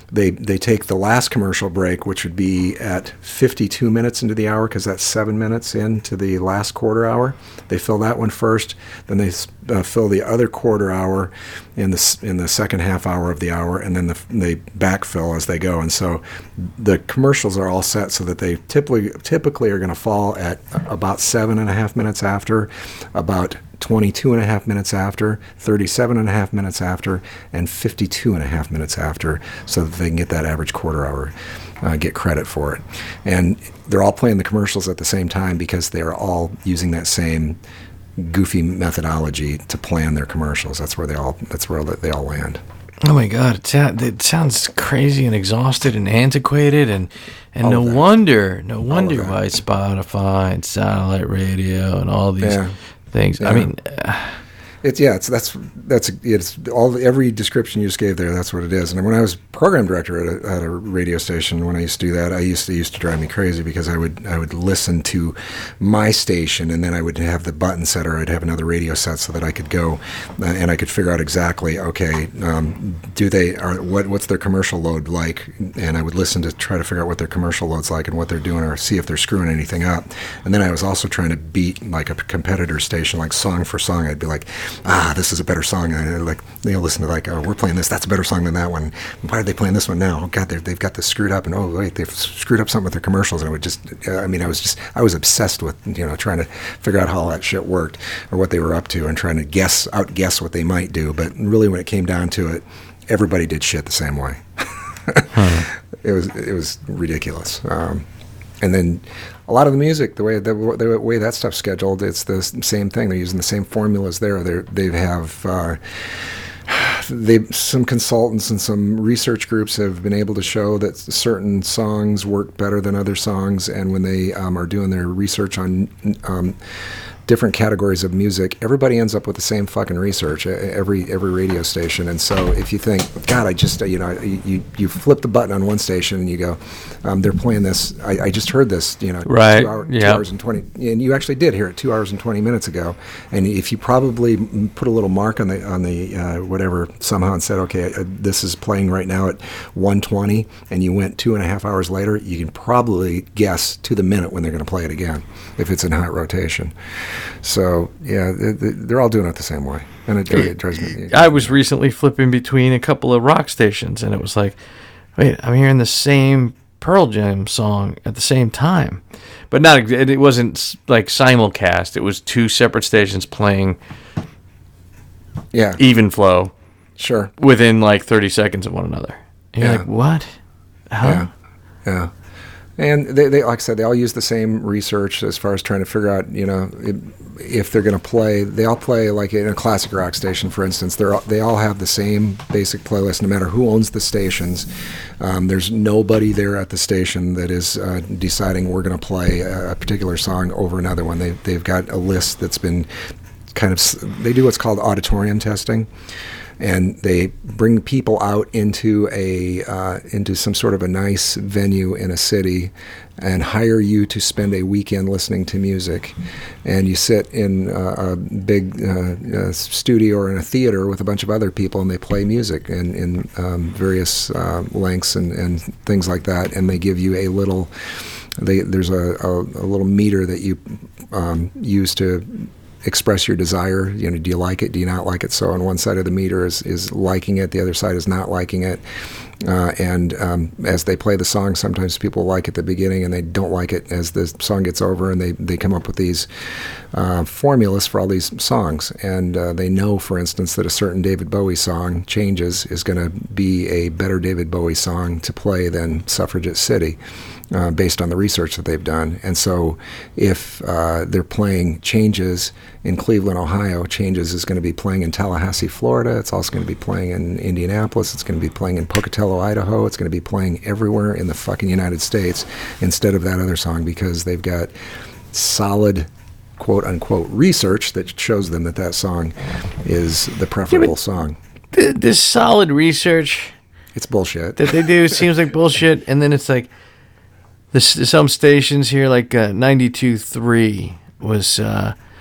they they take the last commercial break, which would be at fifty-two minutes into the hour, because that's seven minutes into the last quarter hour. They fill that one first, then they uh, fill the other quarter hour in the in the second half hour of the hour, and then the, they backfill as they go. And so the commercials are all set so that they typically typically are going to fall at about seven and a half minutes after, about twenty-two and a half minutes after, thirty-seven and a half minutes after, and fifty-two and a half minutes after, so that they can get that average quarter hour, uh, get credit for it. And they're all playing the commercials at the same time because they're all using that same goofy methodology to plan their commercials. That's where they all that's where they all land. Oh my God, it, sound, it sounds crazy and exhausted and antiquated, and and All no of wonder, no wonder that. why Spotify and satellite radio and all these Yeah. things. Yeah. I mean, uh, It's yeah, it's that's that's it's all every description you just gave there. That's what it is. And when I was program director at a, at a radio station, when I used to do that, I used to used to drive me crazy because I would I would listen to my station, and then I would have the button set, or I'd have another radio set so that I could go uh, and I could figure out exactly, okay, um, do they are what what's their commercial load like, and I would listen to try to figure out what their commercial load's like and what they're doing, or see if they're screwing anything up. And then I was also trying to beat like a competitor station, like song for song. I'd be like, ah, this is a better song. And I, like they'll listen to like, oh, we're playing this. That's a better song than that one. Why are they playing this one now? Oh God, they've got this screwed up. And oh wait, they've screwed up something with their commercials. And it would just, uh, I mean, I was just, I was obsessed with you know trying to figure out how all that shit worked or what they were up to, and trying to guess, outguess what they might do. But really, when it came down to it, everybody did shit the same way. huh. It was it was ridiculous. Um, and then. A lot of the music, the way the, the way that stuff's scheduled, it's the same thing. They're using the same formulas there. They they have uh, they some consultants and some research groups have been able to show that certain songs work better than other songs. And when they um, are doing their research on um, different categories of music, everybody ends up with the same fucking research, every every radio station. And so if you think, God, I just, you know, you you flip the button on one station and you go, um, they're playing this, I, I just heard this, you know, right. two, hour, yep. two hours and twenty, and you actually did hear it two hours and twenty minutes ago. And if you probably put a little mark on the, on the uh, whatever somehow and said, okay, uh, this is playing right now at one twenty, and you went two and a half hours later, you can probably guess to the minute when they're going to play it again, if it's in hot rotation. So yeah, they're all doing it the same way, and it, it drives me. I was recently flipping between a couple of rock stations, and it was like, wait, I'm hearing the same Pearl Jam song at the same time, but not. It wasn't like simulcast. It was two separate stations playing. Yeah, even flow. Sure. Within like thirty seconds of one another. And you're yeah. like, what? Huh? Yeah. Yeah. And they, they, like I said, they all use the same research as far as trying to figure out, you know, if, if they're going to play. They all play like in a classic rock station, for instance. They're they all have the same basic playlist, no matter who owns the stations. Um, there's nobody there at the station that is uh, deciding we're going to play a, a particular song over another one. They they've got a list that's been kind of. They do what's called auditorium testing. And they bring people out into a uh, into some sort of a nice venue in a city, and hire you to spend a weekend listening to music. And you sit in a, a big uh, a studio or in a theater with a bunch of other people, and they play music in, in um, various uh, lengths and, and things like that. And they give you a little. They, there's a, a, a little meter that you um, use to express your desire. You know, do you like it? Do you not like it? So on one side of the meter is, is liking it. The other side is not liking it. Uh, and um, as they play the song, sometimes people like it at the beginning and they don't like it as the song gets over, and they, they come up with these uh, formulas for all these songs. And uh, they know, for instance, that a certain David Bowie song, Changes, is going to be a better David Bowie song to play than Suffragette City. Uh, based on the research that they've done. And so if uh, they're playing Changes in Cleveland, Ohio, Changes is going to be playing in Tallahassee, Florida. It's also going to be playing in Indianapolis. It's going to be playing in Pocatello, Idaho. It's going to be playing everywhere in the fucking United States instead of that other song, because they've got solid quote-unquote research that shows them that that song is the preferable yeah, song. Th- this solid research... It's bullshit. That they do seems like bullshit, and then it's like... This, some stations here, like uh, ninety-two point three, was uh,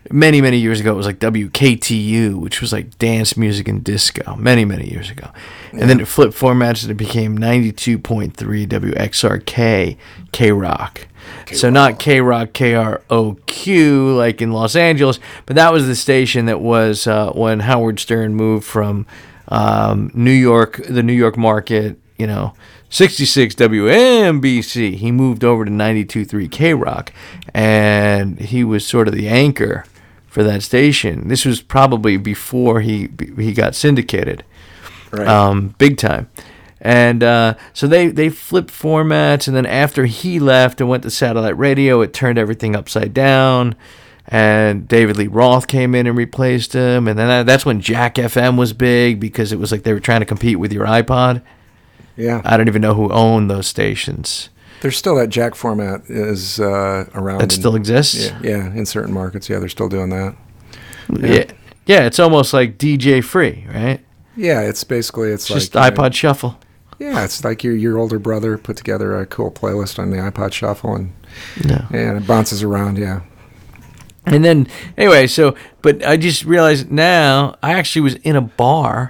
many, many years ago, it was like W K T U, which was like dance music and disco, many, many years ago. And yeah. then it flipped formats and it became ninety-two point three W X R K, K-Rock. K-Rock. So not K-Rock, K R O Q, like in Los Angeles, but that was the station that was uh, when Howard Stern moved from um, New York, the New York market, you know, sixty-six W M B C. He moved over to ninety-two point three K-Rock, and he was sort of the anchor for that station. This was probably before he he got syndicated, right? Um, big time. And uh, so they, they flipped formats, and then after he left and went to satellite radio, it turned everything upside down. And David Lee Roth came in and replaced him. And then that's when Jack F M was big, because it was like they were trying to compete with your iPod. Yeah. I don't even know who owned those stations. There's still that Jack format is uh, around. That still exists? Yeah, yeah, in certain markets. Yeah, they're still doing that. Yeah. Yeah, yeah, it's almost like D J free, right? Yeah, it's basically, it's, it's like... just iPod know, Shuffle. Yeah, it's like your your older brother put together a cool playlist on the iPod Shuffle, and, yeah. and it bounces around, yeah. And then, anyway, so, but I just realized now, I actually was in a bar,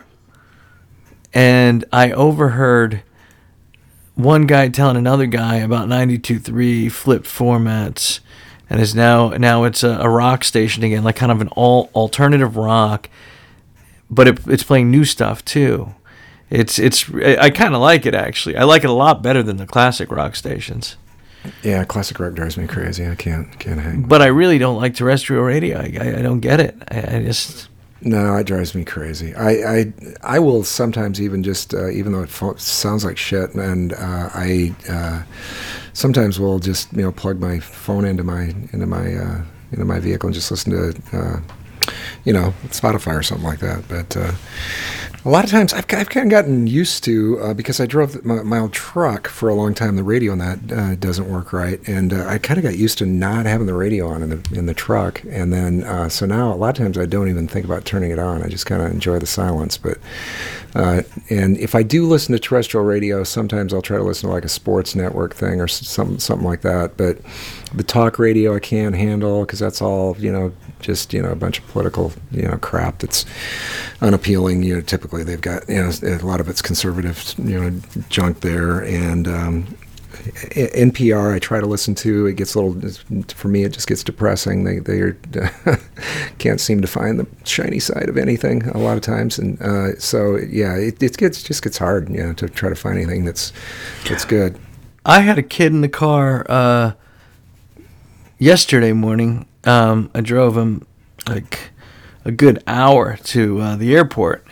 and I overheard one guy telling another guy about ninety-two point three flipped formats, and is now now it's a, a rock station again, like kind of an all alternative rock, but it, it's playing new stuff too. It's it's I kind of like it, actually. I like it a lot better than the classic rock stations. Yeah, classic rock drives me crazy. I can't can't hang. But I really don't like terrestrial radio. I I, I don't get it. I, I just no, it drives me crazy. I I, I will sometimes even just uh, even though it fo- sounds like shit, and uh, I uh, sometimes will just you know plug my phone into my into my uh, into my vehicle and just listen to uh, you know Spotify or something like that. But uh, a lot of times I've, I've kind of gotten used to, uh, because I drove my, my old truck for a long time, the radio on that uh, doesn't work right. And uh, I kind of got used to not having the radio on in the in the truck. And then, uh, so now a lot of times I don't even think about turning it on. I just kind of enjoy the silence. But, uh, and if I do listen to terrestrial radio, sometimes I'll try to listen to like a sports network thing or some, something like that. But the talk radio I can't handle, because that's all, you know, just, you know, a bunch of political, you know, crap that's unappealing. You know, typically they've got, you know, a lot of it's conservative, you know, junk there. And um, N P R I try to listen to. It gets a little, for me, it just gets depressing. They they are, can't seem to find the shiny side of anything a lot of times. And uh, so, yeah, it, it gets just gets hard, you know, to try to find anything that's that's good. I had a kid in the car uh, yesterday morning. Um, I drove him like a good hour to uh, the airport,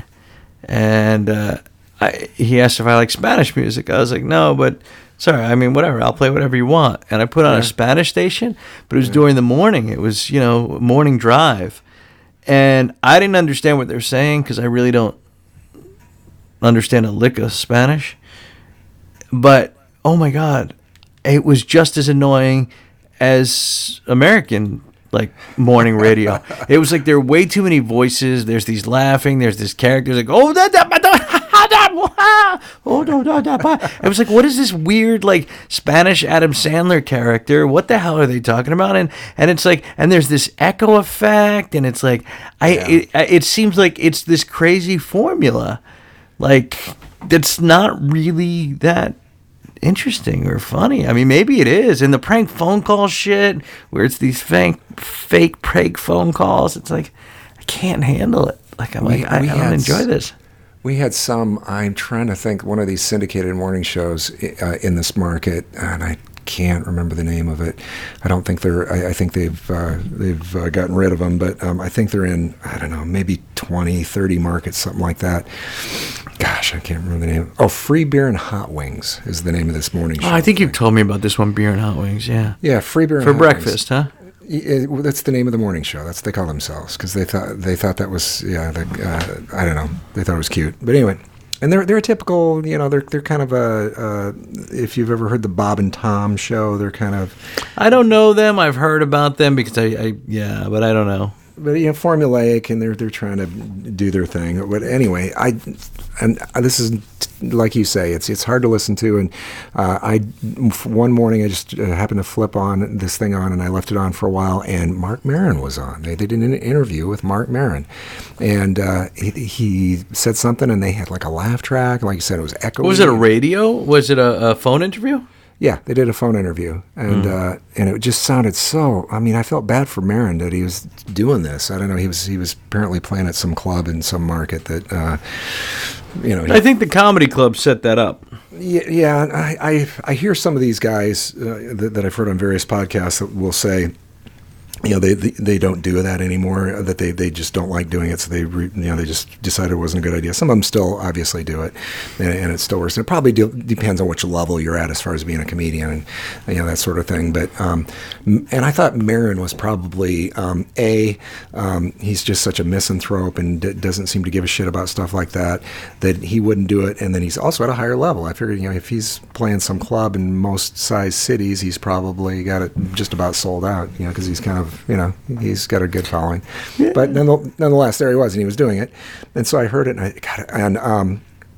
and uh, I, he asked if I like Spanish music. I was like, no, but sorry, I mean, whatever, I'll play whatever you want. And I put on yeah. a Spanish station, but it was yeah. during the morning. It was, you know, morning drive, and I didn't understand what they're saying because I really don't understand a lick of Spanish. But oh my God, it was just as annoying as American like morning radio. It was like there were way too many voices. There's these laughing. There's this character like, oh, that, that, that, oh, no, no, that. It was like, what is this weird like Spanish Adam Sandler character? What the hell are they talking about? And and it's like, and there's this echo effect, and it's like, I yeah. it, it seems like it's this crazy formula, like that's not really that interesting or funny. I mean, maybe it is. And the prank phone call shit, where it's these fake, fake prank phone calls, it's like, I can't handle it. Like, I'm we, like, I, I don't enjoy this. We had some, I'm trying to think, one of these syndicated morning shows uh, in this market, and I can't remember the name of it. I don't think they're, I, I think they've uh, they've uh, gotten rid of them, but um, I think they're in, I don't know, maybe twenty, thirty markets, something like that. Gosh, I can't remember the name. Oh, Free Beer and Hot Wings is the name of this morning show. Oh, I think you've told me about this one, Beer and Hot Wings, yeah. Yeah, Free Beer and For Hot breakfast, Wings. huh? It, that's the name of the morning show. That's what they call themselves, because they thought they thought that was, yeah, the, uh, I don't know. They thought it was cute. But anyway, and they're they're a typical, you know, they're they're kind of a, uh, if you've ever heard the Bob and Tom show, they're kind of. I don't know them. I've heard about them because I, I yeah, but I don't know. but you know, formulaic, and they're they're trying to do their thing. But anyway, I and this is like you say, it's it's hard to listen to. And uh, I one morning I just uh, happened to flip on this thing on, and I left it on for a while, and Marc Maron was on. They, they did an interview with Marc Maron, and uh, he, he said something, and they had like a laugh track. Like you said, it was echoing. Was it a radio? Was it a, a phone interview? Yeah, they did a phone interview, and mm. uh, and it just sounded so. I mean, I felt bad for Maron that he was doing this. I don't know. He was he was apparently playing at some club in some market that, uh, you know. He, I think the comedy club set that up. Yeah, yeah. I I, I hear some of these guys uh, that, that I've heard on various podcasts that will say, you know, they, they they don't do that anymore. That they, they just don't like doing it, so they re, you know they just decided it wasn't a good idea. Some of them still obviously do it, and, and it still works. And it probably do, depends on which level you're at as far as being a comedian and you know that sort of thing. But um, and I thought Maron was probably um, a um, he's just such a misanthrope and d- doesn't seem to give a shit about stuff like that that he wouldn't do it. And then he's also at a higher level. I figured you know if he's playing some club in most size cities, he's probably got it just about sold out. You know because he's kind of you know, he's got a good following. Yeah. But nonetheless, there he was, and he was doing it. And so I heard it, and I got it, and um,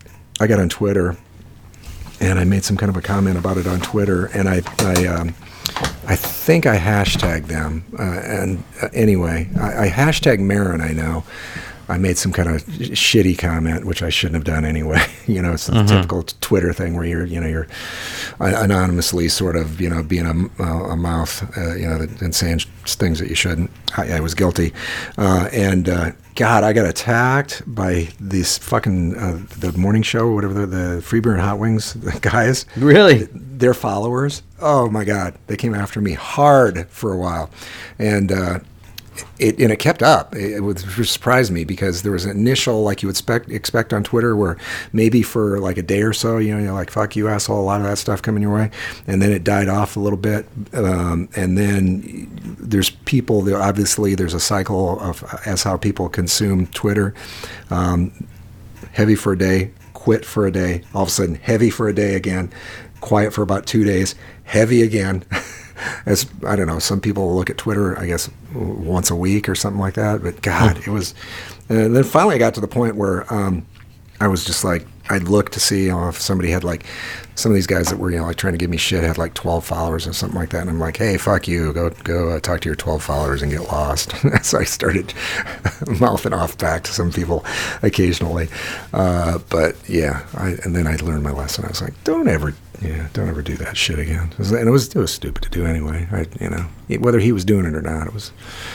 I got on Twitter, and I made some kind of a comment about it on Twitter, and I I, um, I think I hashtagged them. Uh, and uh, anyway, I, I hashtagged Maron, I know. I made some kind of shitty comment, which I shouldn't have done anyway. You know, it's the mm-hmm. typical Twitter thing where you're, you know, you're anonymously sort of, you know, being a, a mouth, uh, you know, and saying things that you shouldn't. I, I was guilty. Uh, and, uh, God, I got attacked by these fucking, uh, the morning show, whatever, the, the Free Beer and Hot Wings guys. Really? Their followers. Oh, my God. They came after me hard for a while. And, uh, It, and it kept up. It, it surprised me because there was an initial, like you would expect, expect on Twitter, where maybe for like a day or so, you know, you're like, fuck you, asshole, a lot of that stuff coming your way. And then it died off a little bit. Um, and then there's people, there, obviously there's a cycle of as how people consume Twitter. Um, heavy for a day, quit for a day, all of a sudden heavy for a day again, quiet for about two days, heavy again. As I don't know, some people look at Twitter, I guess, once a week or something like that. But God, it was. And then finally, I got to the point where um, I was just like, I'd look to see you know, if somebody had like some of these guys that were you know like trying to give me shit had like twelve followers or something like that, and I'm like, hey, fuck you, go go uh, talk to your twelve followers and get lost. So I started mouthing off back to some people occasionally, uh, but yeah, I, and then I learned my lesson. I was like, don't ever. Yeah, don't ever do that shit again. And it was it was stupid to do anyway. I, you know, whether he was doing it or not, it was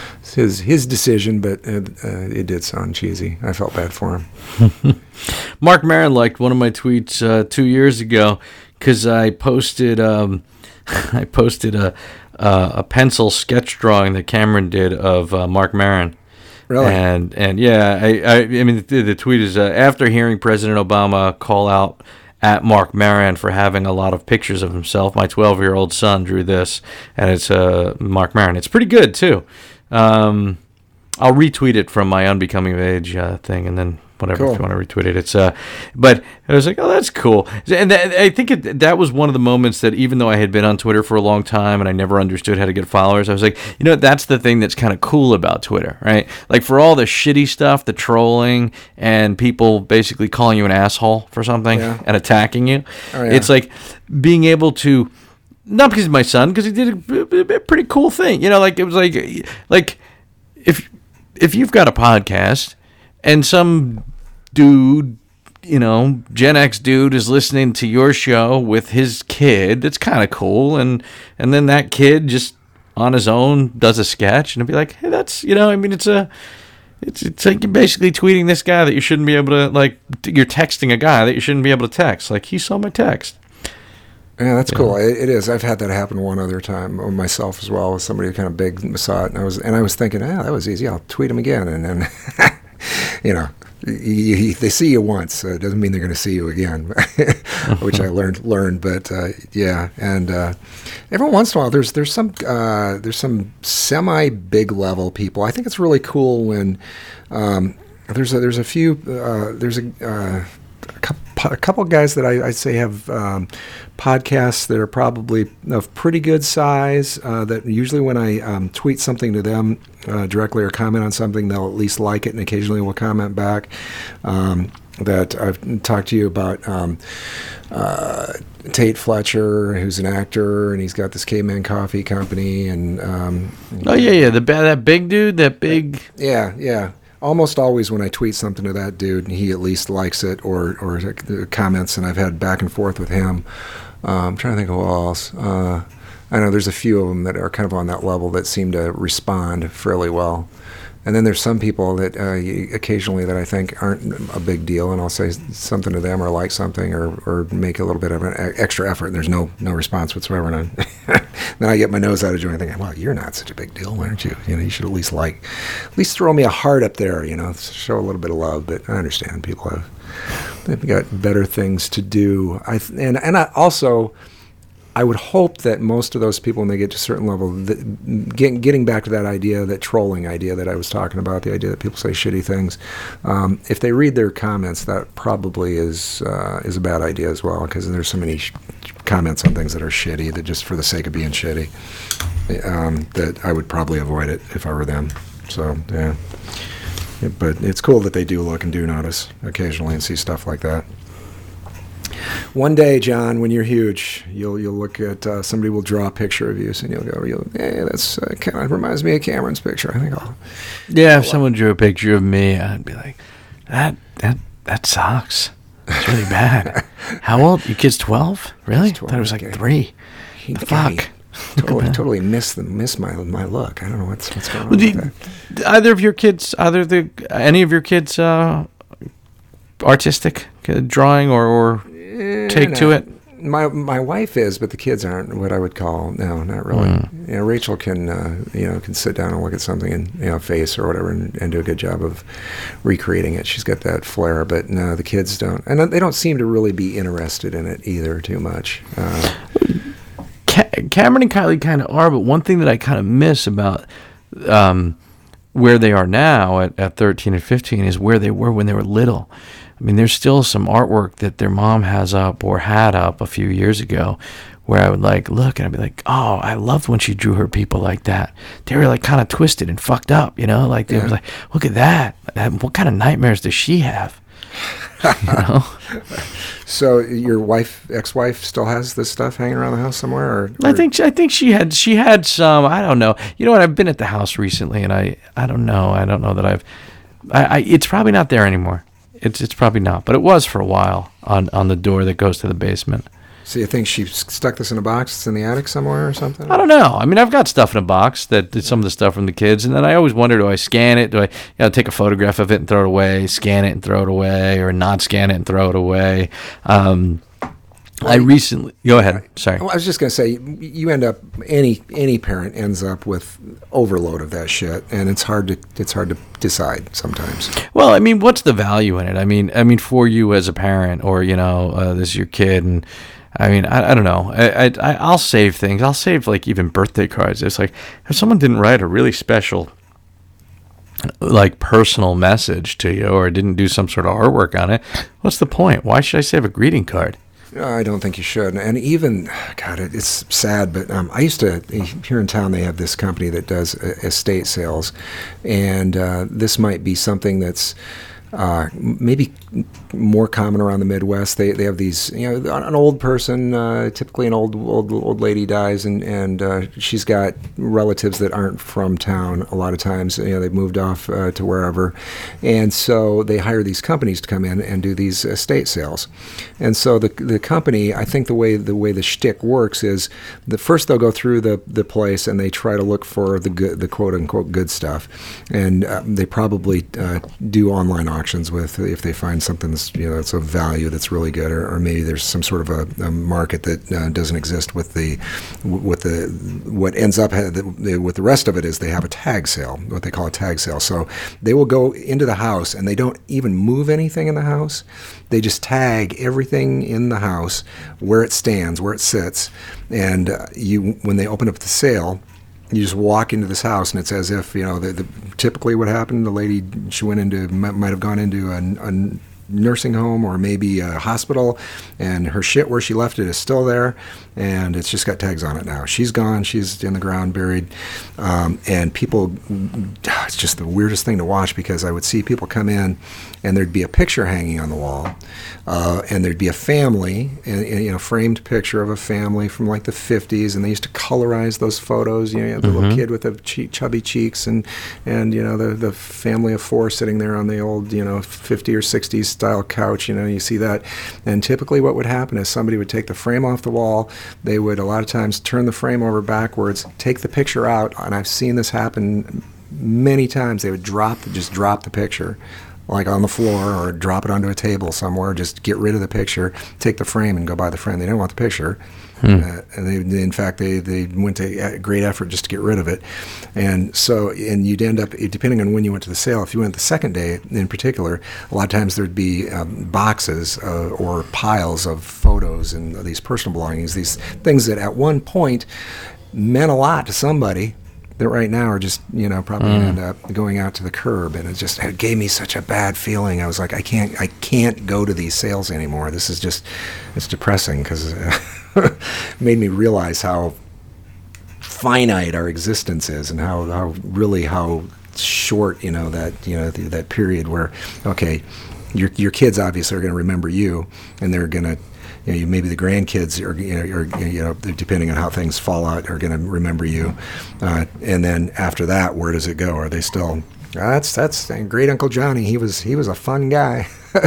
his his decision. But it, uh, it did sound cheesy. I felt bad for him. Marc Maron liked one of my tweets uh, two years ago because I posted um, I posted a uh, a pencil sketch drawing that Cameron did of uh, Marc Maron. Really? And and yeah, I I, I mean the, the tweet is uh, after hearing President Obama call out at Marc Maron for having a lot of pictures of himself. My twelve-year-old son drew this, and it's uh, Marc Maron. It's pretty good, too. Um, I'll retweet it from my Unbecoming of Age uh, thing, and then whatever, cool. If you want to retweet it. It's, uh, but I was like, oh, that's cool. And th- I think it, that was one of the moments that even though I had been on Twitter for a long time and I never understood how to get followers, I was like, you know, that's the thing that's kind of cool about Twitter, right? Like for all the shitty stuff, the trolling, and people basically calling you an asshole for something yeah. and attacking you, oh, yeah. It's like being able to, not because of my son, because he did a, a pretty cool thing. You know, like it was like, like if if you've got a podcast and some dude, you know, Gen X dude is listening to your show with his kid, it's kind of cool. And and then that kid just on his own does a sketch and it'll be like, hey, that's, you know, I mean, it's a, it's, it's like you're basically tweeting this guy that you shouldn't be able to, like, you're texting a guy that you shouldn't be able to text. Like, he saw my text. Yeah, that's yeah. cool. It, it is. I've had that happen one other time myself as well. With somebody kind of big saw it, and I was and I was thinking, ah, that was easy. I'll tweet him again, and then, you know, you, you, they see you once, so it doesn't mean they're going to see you again, which I learned learned. But uh, yeah, and uh, every once in a while, there's there's some uh, there's some semi big level people. I think it's really cool when um, there's a, there's a few uh, there's a. Uh, a couple a couple of guys that I, I say have um, podcasts that are probably of pretty good size. Uh, that usually when I um, tweet something to them uh, directly or comment on something, they'll at least like it, and occasionally will comment back. Um, that I've talked to you about um, uh, Tate Fletcher, who's an actor, and he's got this Caveman Coffee Company. And um, oh yeah, yeah, the that big dude, that big. Yeah, yeah. Almost always when I tweet something to that dude, he at least likes it or or comments, and I've had back and forth with him. Uh, I'm trying to think of who else. Uh, I know there's a few of them that are kind of on that level that seem to respond fairly well. And then there's some people that uh, occasionally that I think aren't a big deal, and I'll say something to them or like something or, or make a little bit of an extra effort, and there's no no response whatsoever. And I, then I get my nose out of joint thinking, well, you're not such a big deal, why aren't you? You know, you should at least like, at least throw me a heart up there, you know, show a little bit of love. But I understand people have, they've got better things to do. I and and I also. I would hope that most of those people, when they get to a certain level, that, get, getting back to that idea, that trolling idea that I was talking about, the idea that people say shitty things, um, if they read their comments, that probably is uh, is a bad idea as well, because there's so many sh- comments on things that are shitty, that just for the sake of being shitty, um, that I would probably avoid it if I were them. So, yeah. But it's cool that they do look and do notice occasionally and see stuff like that. One day, John, when you're huge, you'll you'll look at uh, somebody will draw a picture of you, and you'll go, you'll, "Hey, that's uh, kind of reminds me of Cameron's picture." I think I'll. Yeah, if someone drew a picture of me, I'd be like, "That that that sucks. It's really bad." How old? Your kid's twelve? Really? twelve, I thought it was like okay. three. He, the fuck. Totally, totally miss the miss my my look. I don't know what's what's going on. Well, with you, that. Either of your kids, either the any of your kids, uh, artistic drawing or. or take no. to it? My my wife is, but the kids aren't what I would call no, not really. Mm. You know, Rachel can uh, you know can sit down and look at something and you know face or whatever and, and do a good job of recreating it. She's got that flair, but no, the kids don't, and they don't seem to really be interested in it either too much. Uh, Ca- Cameron and Kylie kind of are, but one thing that I kind of miss about um, where they are now at, at thirteen and fifteen is where they were when they were little. I mean, there's still some artwork that their mom has up or had up a few years ago where I would like look and I'd be like, oh, I loved when she drew her people like that. They were like kind of twisted and fucked up, you know? Like they yeah. was like, look at that. What kind of nightmares does she have? You know? So your wife, ex-wife, still has this stuff hanging around the house somewhere? Or, or? I think I think she had she had some. I don't know. You know what? I've been at the house recently, and I I don't know. I don't know that I've. I, I it's probably not there anymore. It's it's probably not, but it was for a while on, on the door that goes to the basement. So you think she stuck this in a box that's in the attic somewhere or something? I don't know. I mean, I've got stuff in a box that did some of the stuff from the kids, and then I always wonder, do I scan it? Do I you know, take a photograph of it and throw it away, scan it and throw it away, or not scan it and throw it away? Um, I recently go ahead. Sorry. Well, I was just going to say, you end up any any parent ends up with overload of that shit, and it's hard to it's hard to decide sometimes. Well, I mean, what's the value in it? I mean, I mean, for you as a parent, or you know, uh, this is your kid, and I mean, I, I don't know. I, I I'll save things. I'll save like even birthday cards. It's like if someone didn't write a really special, like personal message to you, or didn't do some sort of artwork on it, what's the point? Why should I save a greeting card? I don't think you should. And even, God, it's sad, but um, I used to, here in town, they have this company that does estate sales. And uh, this might be something that's uh, maybe more common around the Midwest. They they have these, you know, an old person, uh, typically an old old old lady dies, and and uh, she's got relatives that aren't from town. A lot of times, you know, they've moved off uh, to wherever, and so they hire these companies to come in and do these estate sales. And so the the company, I think the way the way the shtick works is, the first they'll go through the the place and they try to look for the good, the quote unquote good stuff, and uh, they probably uh, do online auctions with if they find something that's, you know, that's of value, that's really good, or, or maybe there's some sort of a, a market that uh, doesn't exist with the with the what ends up with the rest of it is they have a tag sale, what they call a tag sale. So they will go into the house and they don't even move anything in the house. They just tag everything in the house where it stands, where it sits, and uh, you when they open up the sale, you just walk into this house, and it's as if, you know, the, the, typically what happened, the lady, she went into, might, might have gone into a, a nursing home or maybe a hospital, and her shit where she left it is still there, and it's just got tags on it now. She's gone. She's in the ground, buried, um, and people. It's just the weirdest thing to watch because I would see people come in, and there'd be a picture hanging on the wall, uh, and there'd be a family, and, and, you know, framed picture of a family from like the fifties, and they used to colorize those photos. You know, you have the Mm-hmm. little kid with the che- chubby cheeks, and and you know the the family of four sitting there on the old, you know, fifty or sixties style couch. You know, you see that, and typically what would happen is somebody would take the frame off the wall. They would a lot of times turn the frame over backwards, take the picture out, and I've seen this happen many times. They would drop just drop the picture like on the floor, or drop it onto a table somewhere, just get rid of the picture, take the frame and go buy the frame. They didn't want the picture. Hmm. Uh, and they, they, in fact, they, they went to great effort just to get rid of it. And so, and you'd end up, depending on when you went to the sale, if you went the second day in particular, a lot of times there'd be um, boxes uh, or piles of photos and these personal belongings, these things that at one point meant a lot to somebody, that right now are just, you know, probably mm. going to end up going out to the curb. And it just it gave me such a bad feeling. I was like, I can't, I can't go to these sales anymore. This is just, it's depressing because it made me realize how finite our existence is and how, how really how short, you know, that, you know, the, that period where, okay, your your kids obviously are going to remember you, and they're going to, you know, maybe the grandkids are, you know, are, you know, depending on how things fall out, are going to remember you. Uh, and then after that, where does it go? Are they still? Oh, that's that's great Uncle Johnny. He was he was a fun guy.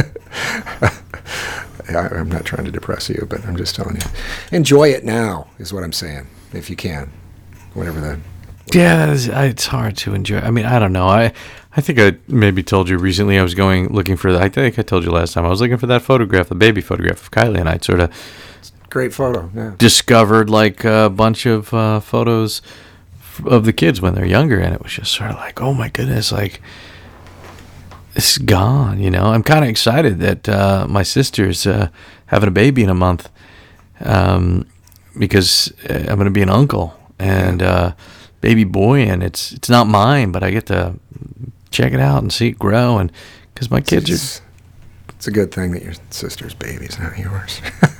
I, I'm not trying to depress you, but I'm just telling you, enjoy it now is what I'm saying. If you can, whatever the. Yeah, it's, it's hard to enjoy. I mean, I don't know. I I think I maybe told you recently I was going looking for that. I think I told you last time I was looking for that photograph, the baby photograph of Kylie, and I sort of great photo. Yeah. Discovered like a bunch of uh, photos f- of the kids when they're younger, and it was just sort of like, oh my goodness, like it's gone. You know, I'm kind of excited that uh, my sister's uh, having a baby in a month, um, because I'm going to be an uncle and. Uh, baby boy, and it's it's not mine, but I get to check it out and see it grow, and because my kids it's, are it's a good thing that your sister's baby's not yours.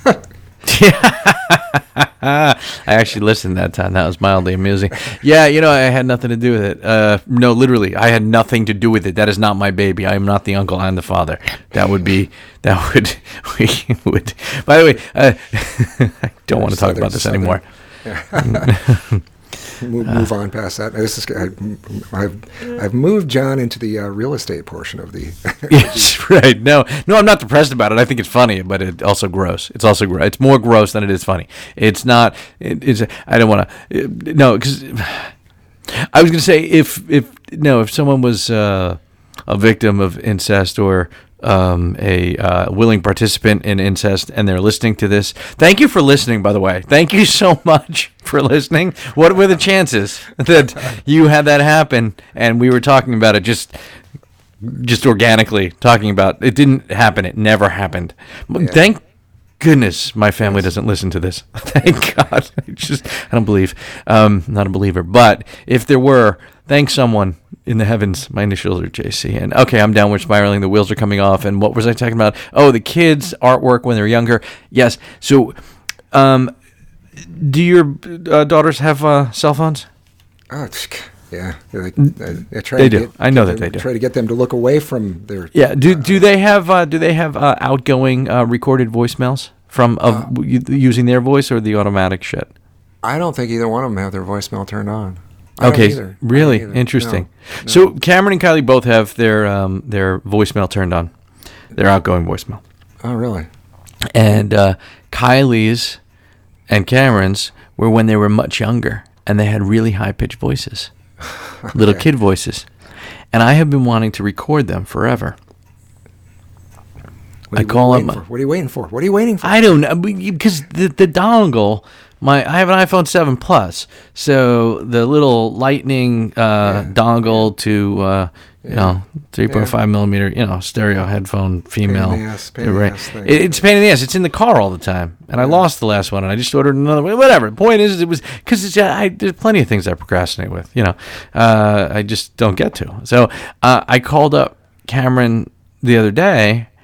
I actually listened that time. That was mildly amusing. Yeah, you know, I had nothing to do with it. Uh, no, literally, I had nothing to do with it. That is not my baby. I am not the uncle. I'm the father. That would be, that would, we would, by the way, uh, I don't want to talk about this southern. anymore. Yeah. Move, move on past that. This is I, I've I've moved John into the uh, real estate portion of the. Yes, right. No, no, I'm not depressed about it. I think it's funny, but it's also gross. It's also gross. It's more gross than it is funny. It's not. It, it's. I don't want to. No, because I was going to say if if no if someone was uh, a victim of incest or. Um, a uh, willing participant in incest, and they're listening to this. Thank you for listening, by the way. Thank you so much for listening. What were the chances that you had that happen, and we were talking about it just just organically, talking about it didn't happen. It never happened. Yeah. Thank goodness my family doesn't listen to this. Thank God. I just I don't believe. Um, not a believer. But if there were, thank someone in the heavens. My initials are J C. And okay, I'm downward spiraling. The wheels are coming off. And what was I talking about? Oh, the kids' artwork when they're younger. Yes. So, um, do your uh, daughters have uh, cell phones? Oh, yeah. They, they, they, try they to do. Get, I know them, that they do. Try to get them to look away from their. Yeah. Do uh, do they have uh, do they have uh, outgoing uh, recorded voicemails from of uh, using their voice or the automatic shit? I don't think either one of them have their voicemail turned on. I okay, really interesting. No, no. So Cameron and Kylie both have their um, their voicemail turned on, their outgoing voicemail. Oh, really? And uh, Kylie's and Cameron's were when they were much younger, and they had really high pitched voices, little kid voices. And I have been wanting to record them forever. What I call them. For? What are you waiting for? What are you waiting for? I don't know, because the the dongle. My I have an iPhone seven Plus, so the little lightning uh, yeah. dongle to uh, you yeah. know three point five yeah. millimeter you know stereo headphone female. Pain in the ass, pain in the ass thing. It, it's a pain in the ass. It's in the car all the time, and yeah. I lost the last one, and I just ordered another one. Whatever. The point is, it was because I there's plenty of things I procrastinate with. You know, uh, I just don't get to. So uh, I called up Cameron the other day.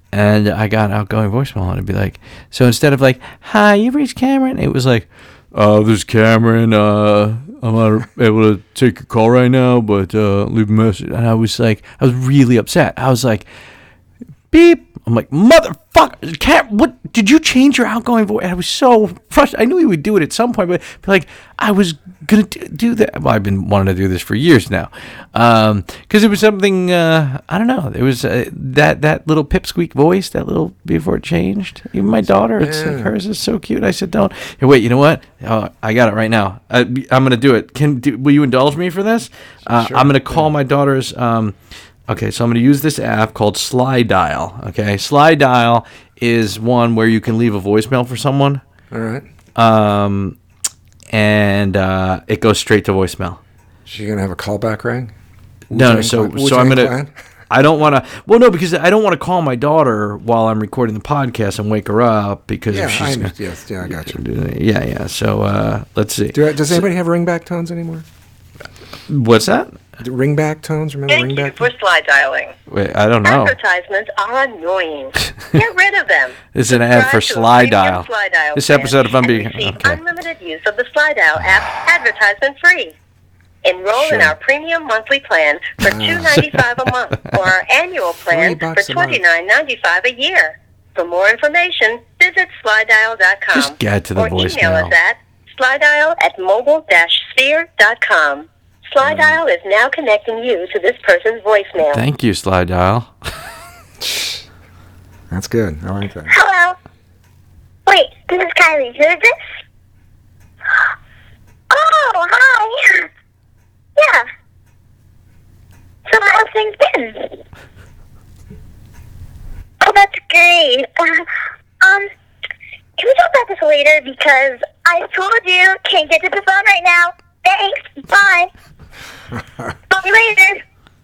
and I got outgoing voicemail, and it'd be like, so instead of like, "Hi, you've reached Cameron," it was like, "Uh, this is Cameron. Uh, I'm not able to take your call right now, but uh, leave a message." And I was like, I was really upset. I was like, beep. I'm like, motherfucker, Cam, what, did you change your outgoing voice? And I was so frustrated. I knew he would do it at some point, but, but like, I was going to do that. Well, I've been wanting to do this for years now. Um, cause it was something, uh, I don't know. It was, uh, that, that little pipsqueak voice, that little, before it changed. Even my daughter, it's yeah. like, hers is so cute. I said, don't. Hey, wait, you know what? Oh, I got it right now. I, I'm going to do it. Can, do, will you indulge me for this? Uh, Sure. I'm going to call my daughter's, um, okay, so I'm going to use this app called Sly Dial. Okay, Sly Dial is one where you can leave a voicemail for someone, All right. um, and uh, it goes straight to voicemail. So you're gonna have a callback ring? No, no, Wu-Tang so Clan- so I'm Wu-Tang gonna. Clan? I don't want to. Well, no, because I don't want to call my daughter while I'm recording the podcast and wake her up because Yeah, if she's I, gonna, yes, yeah, I got you. yeah, yeah. So uh, let's see. Do I, does anybody have ringback tones anymore? What's that? Do ringback tones? Remember Thank you ringback for tones? slide dialing. Wait, I don't know. Advertisements are annoying. Get rid of them. It's an ad for Subscribe to a Sly premium Dial. Sly Dial This plan episode of I'm Being- and receive okay. unlimited use of the Sly Dial app, advertisement free. Enroll in Sure. our premium monthly plan for two dollars and ninety-five cents a month or our annual plan Three for bucks a month. twenty-nine ninety-five a year. For more information, visit sly dial dot com Just get to the or email voicemail. us at slydial at mobile dash sphere dot com. Slydial is now connecting you to this person's voicemail. Thank you, Sly Dial. That's good. I like that. Hello. Wait, this is Kylie. Who is this? Oh, hi. Yeah. So how's things been? Oh, that's great. Uh, um, can we talk about this later? Because I told you, can't get to the phone right now. Thanks. Bye. Talk to you later.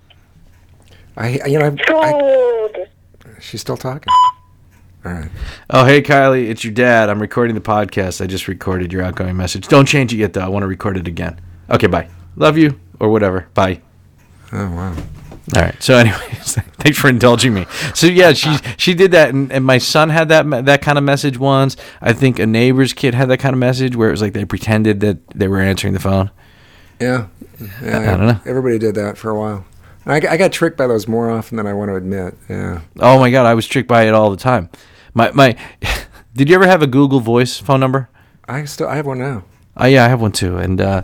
I, you know, I, Food. I, she's still talking. All right. Oh, hey, Kylie, it's your dad. I'm recording the podcast. I just recorded your outgoing message. Don't change it yet, though. I want to record it again. Okay, bye. Love you, or whatever. Bye. Oh wow. All right. So, anyways, thanks for indulging me. So, yeah, she she did that, and, and my son had that me- that kind of message once. I think a neighbor's kid had that kind of message where it was like they pretended that they were answering the phone. Yeah. yeah I don't know. Everybody did that for a while. I, I got tricked by those more often than I want to admit. Yeah. Oh my God, I was tricked by it all the time. My my, did you ever have a Google Voice phone number? I still I have one now. Oh yeah, I have one too, and uh,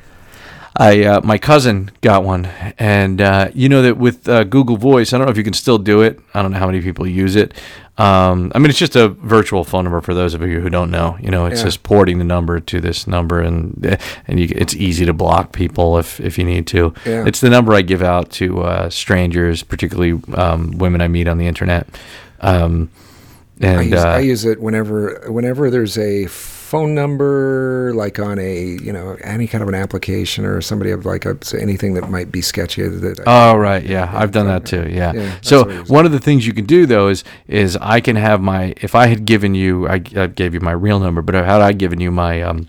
I uh, my cousin got one, and uh, you know that with uh, Google Voice, I don't know if you can still do it. I don't know how many people use it. Um, I mean, it's just a virtual phone number for those of you who don't know. You know, it's Yeah. just porting the number to this number, and and you, it's easy to block people if if you need to. Yeah. It's the number I give out to uh, strangers, particularly um, women I meet on the internet. Um, and I use, uh, I use it whenever whenever there's a phone number, like on a you know any kind of an application or somebody of like a, anything that might be sketchy. That Oh right, yeah, I've done that too. Yeah. Yeah, that's so what I use. one of the things you can do though is is I can have my if I had given you I, I gave you my real number, but had I given you my um,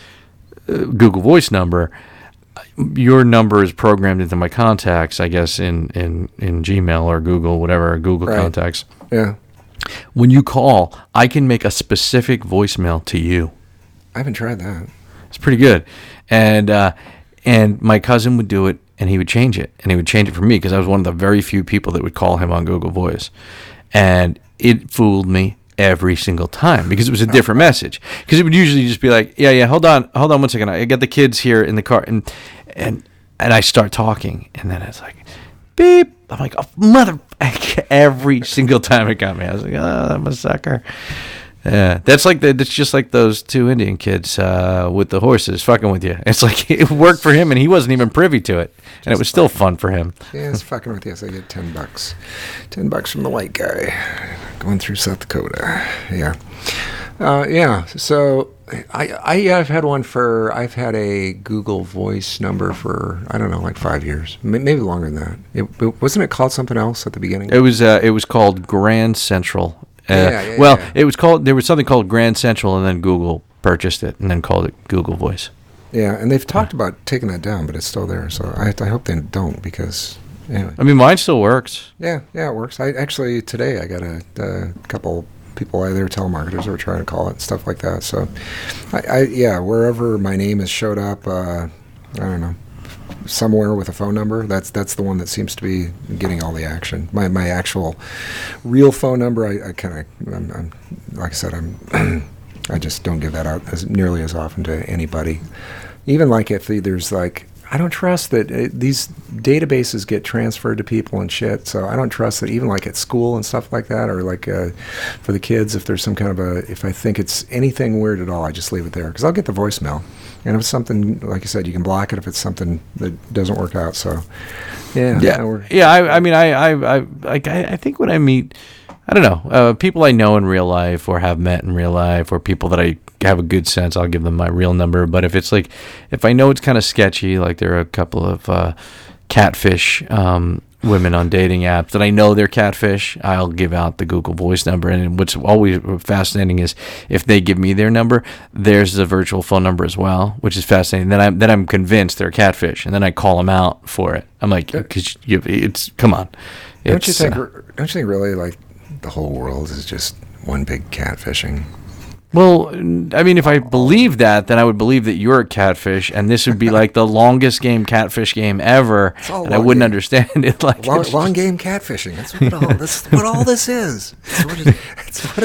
uh, Google Voice number, your number is programmed into my contacts, I guess in in in Gmail or Google, whatever Google Right. contacts. yeah. When you call, I can make a specific voicemail to you. I haven't tried that. It's pretty good, and uh, and my cousin would do it, and he would change it, and he would change it for me because I was one of the very few people that would call him on Google Voice, and it fooled me every single time because it was a different message. Because it would usually just be like, yeah, yeah, hold on, hold on one second, I got the kids here in the car, and and and I start talking, and then it's like, beep. I'm like, oh, mother. Every single time it got me, I was like, oh, I'm a sucker. Yeah, that's like the, that's just like those two Indian kids uh, with the horses fucking with you. It's like it worked for him, and he wasn't even privy to it, and it was still fun for him. Yeah, it's fucking with you. So I get ten bucks, ten bucks from the white guy going through South Dakota. Yeah, uh, yeah. So I, I, yeah, I've had one for. I've had a Google Voice number for I don't know, like five years, M- maybe longer than that. It, it wasn't it called something else at the beginning. It was uh, it was called Grand Central. Uh, Yeah, yeah, well, yeah. it was called there was something called Grand Central, and then Google purchased it, and then called it Google Voice. Yeah, and they've talked about taking that down, but it's still there. So I, I hope they don't because anyway. I mean, mine still works. Yeah, yeah, it works. I actually today I got a, a couple people either telemarketers were trying to call it and stuff like that. So, I, I yeah, wherever my name has showed up, uh, I don't know, somewhere with a phone number, that's that's the one that seems to be getting all the action. My my actual real phone number, I, I kind of, I'm, I'm like I said, I'm I just don't give that out as nearly as often to anybody. Even like if there's like, I don't trust that uh, these databases get transferred to people and shit. So I don't trust that even like at school and stuff like that, or like uh, for the kids, if there's some kind of a, if I think it's anything weird at all, I just leave it there because I'll get the voicemail. And if it's something, like I said, you can block it if it's something that doesn't work out. So yeah, Yeah, we're, yeah. I, I mean, I, I, I, like, I, I think when I meet, I don't know, uh, people I know in real life or have met in real life, or people that I have a good sense, I'll give them my real number. But if it's like, if I know it's kind of sketchy, like there are a couple of uh, catfish um, women on dating apps that I know they're catfish, I'll give out the Google Voice number. And what's always fascinating is if they give me their number, there's a virtual phone number as well, which is fascinating. Then I'm then I'm convinced they're catfish, and then I call them out for it. I'm like, because it's come on. don't you It's, think? uh, Don't you think really like the whole world is just one big catfishing? Well, I mean, if I believe that, then I would believe that you're a catfish, and this would be like the longest game catfish game ever, all and I long wouldn't game. understand it. Like Long, it's long game catfishing. That's what all. That's what all this is. That's what it, that's what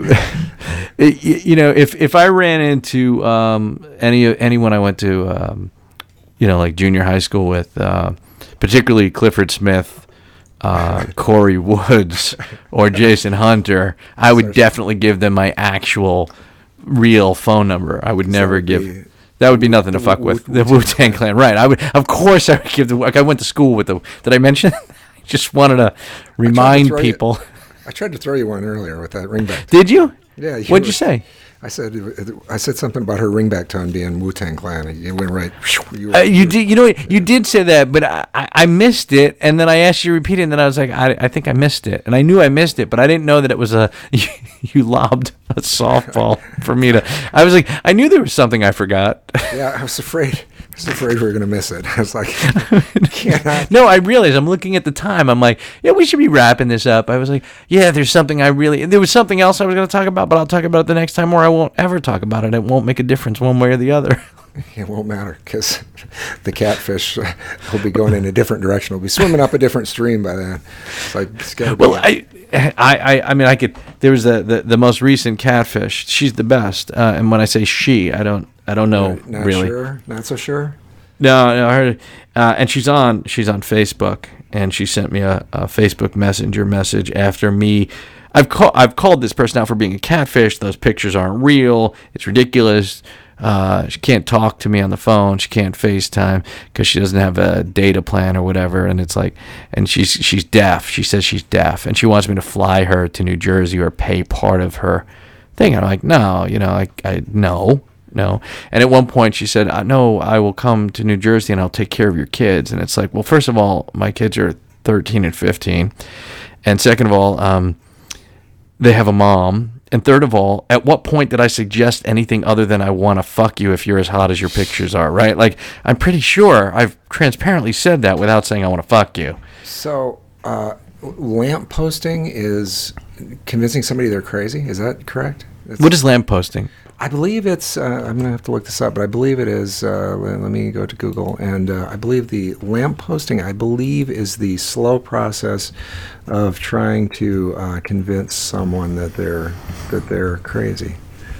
it, it, y- you know, if if I ran into um, any anyone I went to, um, you know, like junior high school with, uh, particularly Clifford Smith, uh, Corey Woods, or Jason Hunter, I would definitely give them my actual, real phone number. I would never would give. be That would be nothing to fuck with. The Wu-Tang Clan, right? I would, of course, I would give the. Like I went to school with the. Did I mention? I just wanted to remind throw you- people. I tried to throw you one earlier with that ringback. Did you? Yeah. What'd you were- say? I said I said something about her ringback tone being Wu-Tang Clan. And you went right. You, were, Uh, you did, you know, what? You did say that, but I, I, I missed it, and then I asked you to repeat it, and then I was like, I, I think I missed it, and I knew I missed it, but I didn't know that it was a you, you lobbed a softball for me to. I was like, I knew there was something I forgot. Yeah, I was afraid. I was afraid we were gonna miss it. I was like, cannot. No, I realized I'm looking at the time. I'm like, yeah, we should be wrapping this up. I was like, yeah, there's something I really. There was something else I was going to talk about, but I'll talk about it the next time, or I won't ever talk about it. It won't make a difference one way or the other. It won't matter because the catfish uh, will be going in a different direction. Will be swimming up a different stream by then. It's like it's gotta be- Well, I, I, I, I mean, I could. There was the, the, the most recent catfish. She's the best. Uh, and when I say she, I don't, I don't know Not- not really. sure. Not so sure. No, no, I heard. Uh, and she's on, she's on Facebook, and she sent me a, a Facebook Messenger message after me. I've called, I've called this person out for being a catfish. Those pictures aren't real. It's ridiculous. Uh, she can't talk to me on the phone. She can't FaceTime because she doesn't have a data plan or whatever. And it's like, and she's she's deaf. She says she's deaf, and she wants me to fly her to New Jersey or pay part of her thing. And I'm like, no, you know, like I no, no. And at one point she said, no, I will come to New Jersey and I'll take care of your kids. And it's like, well, first of all, my kids are thirteen and fifteen, and second of all, um, they have a mom. And third of all, at what point did I suggest anything other than I want to fuck you if you're as hot as your pictures are, right? Like, I'm pretty sure I've transparently said that without saying I want to fuck you. So, uh, lamp posting is convincing somebody they're crazy. Is that correct? It's, What is lamp posting? I believe it's. Uh, I'm gonna have to look this up, but I believe it is. Uh, let, let me go to Google, and uh, I believe the lamp posting. I believe is the slow process of trying to uh, convince someone that they're that they're crazy.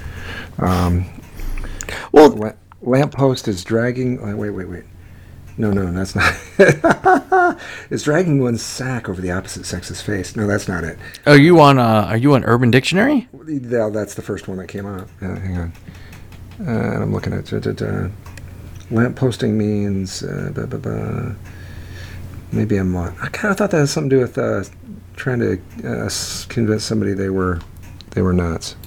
Um, Well, la- lamp post is dragging. uh, Wait, wait, wait. No, no, that's not. It's dragging one's sack over the opposite sex's face. No, that's not it. are you on? Uh, are you on Urban Dictionary? Yeah, that's the first one that came up. Uh, hang on. Uh, and I'm looking at it. Uh, lamp posting means. Uh, blah, blah, blah. Maybe I'm. Uh, I kind of thought that had something to do with uh, trying to uh, s- convince somebody they were they were nuts.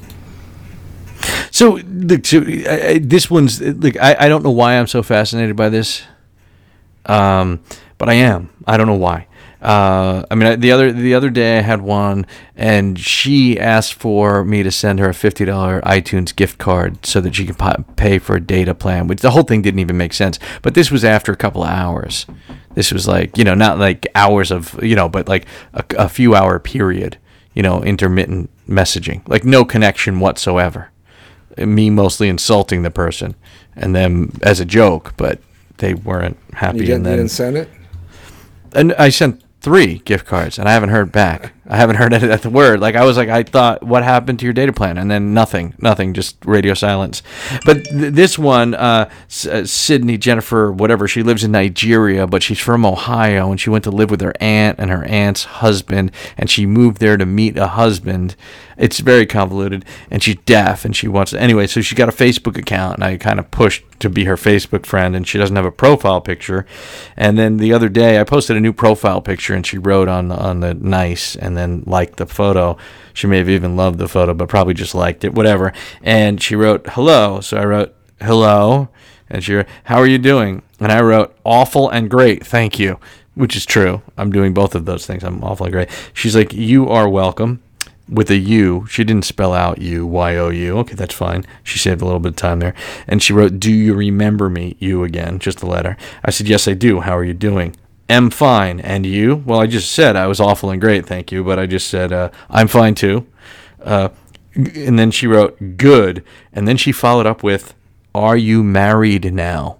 So, look, so uh, uh, this one's like I, I don't know why I'm so fascinated by this, um, but I am. I don't know why. Uh, I mean, the other the other day I had one, and she asked for me to send her a fifty dollars iTunes gift card so that she could pay for a data plan, which the whole thing didn't even make sense. But this was after a couple of hours. This was like, you know, not like hours of, you know, but like a, a few hour period, you know, intermittent messaging, like no connection whatsoever. Me mostly insulting the person and them as a joke, but they weren't happy. You didn't, and then, you didn't send it? And I sent three gift cards, and I haven't heard back. I haven't heard it at the word. Like, I was like, I thought, what happened to your data plan? And then nothing, nothing, just radio silence. But th- this one, uh, S- uh, Sydney Jennifer, whatever, she lives in Nigeria, but she's from Ohio, and she went to live with her aunt and her aunt's husband, and she moved there to meet a husband. It's very convoluted, and she's deaf, and she wants to, anyway, so she got a Facebook account, and I kind of pushed to be her Facebook friend, and she doesn't have a profile picture. And then the other day, I posted a new profile picture, and she wrote on, on the nice, and then liked the photo. She may have even loved the photo, but probably just liked it, whatever. And she wrote, hello. So I wrote, hello. And she wrote, how are you doing? And I wrote, awful and great, thank you, which is true. I'm doing both of those things. I'm awful and great. She's like, you are welcome, with a U. She didn't spell out U, Y O U. Okay, that's fine. She saved a little bit of time there. And she wrote, do you remember me? You again, just the letter. I said, yes, I do. How are you doing? Am fine. And you? Well, I just said I was awful and great, thank you. But I just said, uh, I'm fine too. Uh, and then she wrote, good. And then she followed up with, are you married now?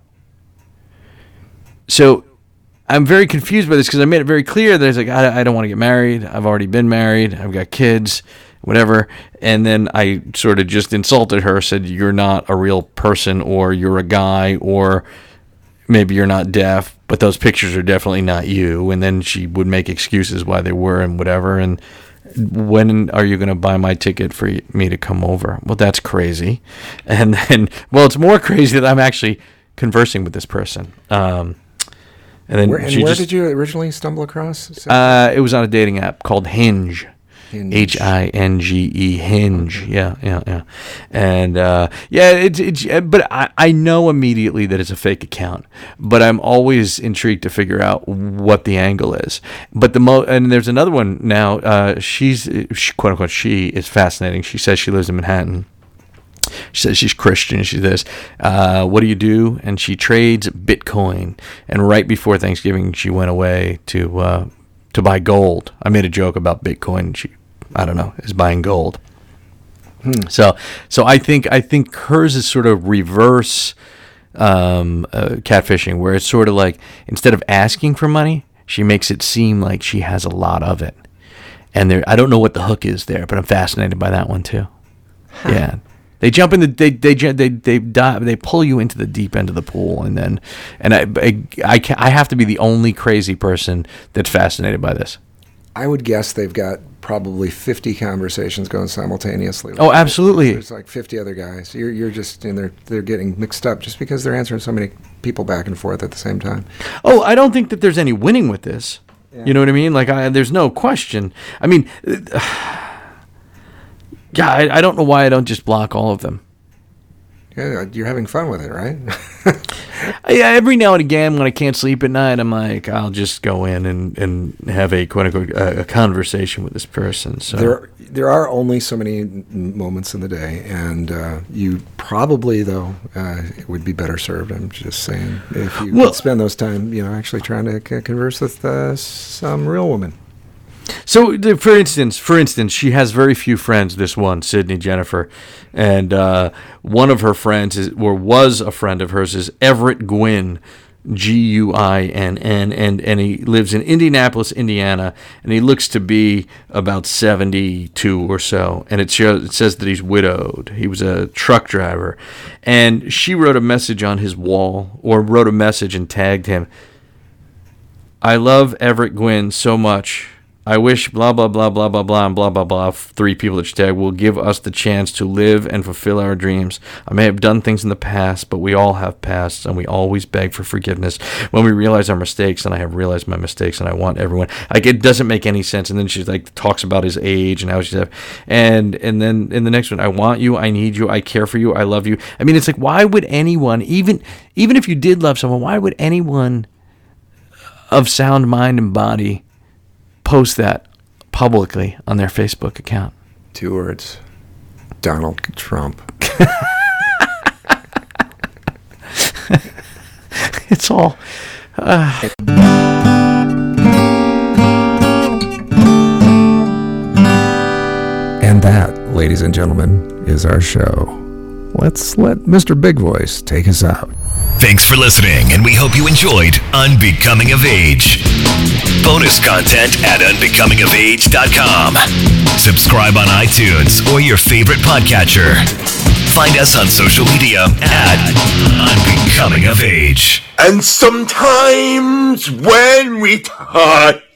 So I'm very confused by this because I made it very clear that it's like, I, I don't want to get married. I've already been married. I've got kids, whatever. And then I sort of just insulted her, said, you're not a real person, or you're a guy, or maybe you're not deaf, but those pictures are definitely not you. And then she would make excuses why they were and whatever. And when are you going to buy my ticket for me to come over? Well, that's crazy. And then, well, it's more crazy that I'm actually conversing with this person. Um, And then where, and she where just, did you originally stumble across? Uh, it was on a dating app called Hinge. Hinge. H I N G E, Hinge. Yeah, yeah, yeah. And, uh, yeah, it's, it's, but I, I know immediately that it's a fake account, but I'm always intrigued to figure out what the angle is. But the mo, and there's another one now, uh, she's, she, quote unquote, she is fascinating. She says she lives in Manhattan. She says she's Christian. She's this. Uh, what do you do? And she trades Bitcoin. And right before Thanksgiving, she went away to uh, to buy gold. I made a joke about Bitcoin. She, I don't know, is buying gold. Hmm. So, so I think I think hers is sort of reverse um, uh, catfishing, where it's sort of like instead of asking for money, she makes it seem like she has a lot of it. And there, I don't know what the hook is there, but I'm fascinated by that one too. Huh. Yeah. They jump in the they they they they dive, they pull you into the deep end of the pool, and then and I I I, can, I have to be the only crazy person that's fascinated by this. I would guess they've got probably fifty conversations going simultaneously. Oh, absolutely. There's like fifty other guys. You're you're just in there. They're getting mixed up just because they're answering so many people back and forth at the same time. Oh, I don't think that there's any winning with this. Yeah. You know what I mean? Like, I, there's no question. I mean. Uh, Yeah, I, I don't know why I don't just block all of them. Yeah, you're having fun with it, right? Yeah, every now and again when I can't sleep at night, I'm like, I'll just go in and, and have a quote unquote a, a conversation with this person. So there there are only so many moments in the day, and uh, you probably though uh, would be better served. I'm just saying if you well, could spend those time, you know, actually trying to converse with uh, some real woman. So, for instance, for instance, she has very few friends. This one, Sydney Jennifer, and uh, one of her friends is, or was a friend of hers, is Everett Gwynn, G U I N N, and and he lives in Indianapolis, Indiana, and he looks to be about seventy-two or so. And it shows, it says that he's widowed. He was a truck driver, and she wrote a message on his wall, or wrote a message and tagged him. I love Everett Gwynn so much. I wish blah, blah, blah, blah, blah, blah, and blah, blah, blah, three people that you tag will give us the chance to live and fulfill our dreams. I may have done things in the past, but we all have pasts, and we always beg for forgiveness when we realize our mistakes, and I have realized my mistakes, and I want everyone. Like, it doesn't make any sense. And then she's like, talks about his age and how she's, and, and then in the next one, I want you, I need you, I care for you, I love you. I mean, it's like, why would anyone, even, even if you did love someone, why would anyone of sound mind and body post that publicly on their Facebook account. Two words. Donald Trump. It's all... Uh, And that, ladies and gentlemen, is our show. Let's let Mister Big Voice take us out. Thanks for listening, and we hope you enjoyed Unbecoming of Age. Bonus content at unbecoming of age dot com. Subscribe on iTunes or your favorite podcatcher. Find us on social media at Unbecoming of Age. And sometimes when we touch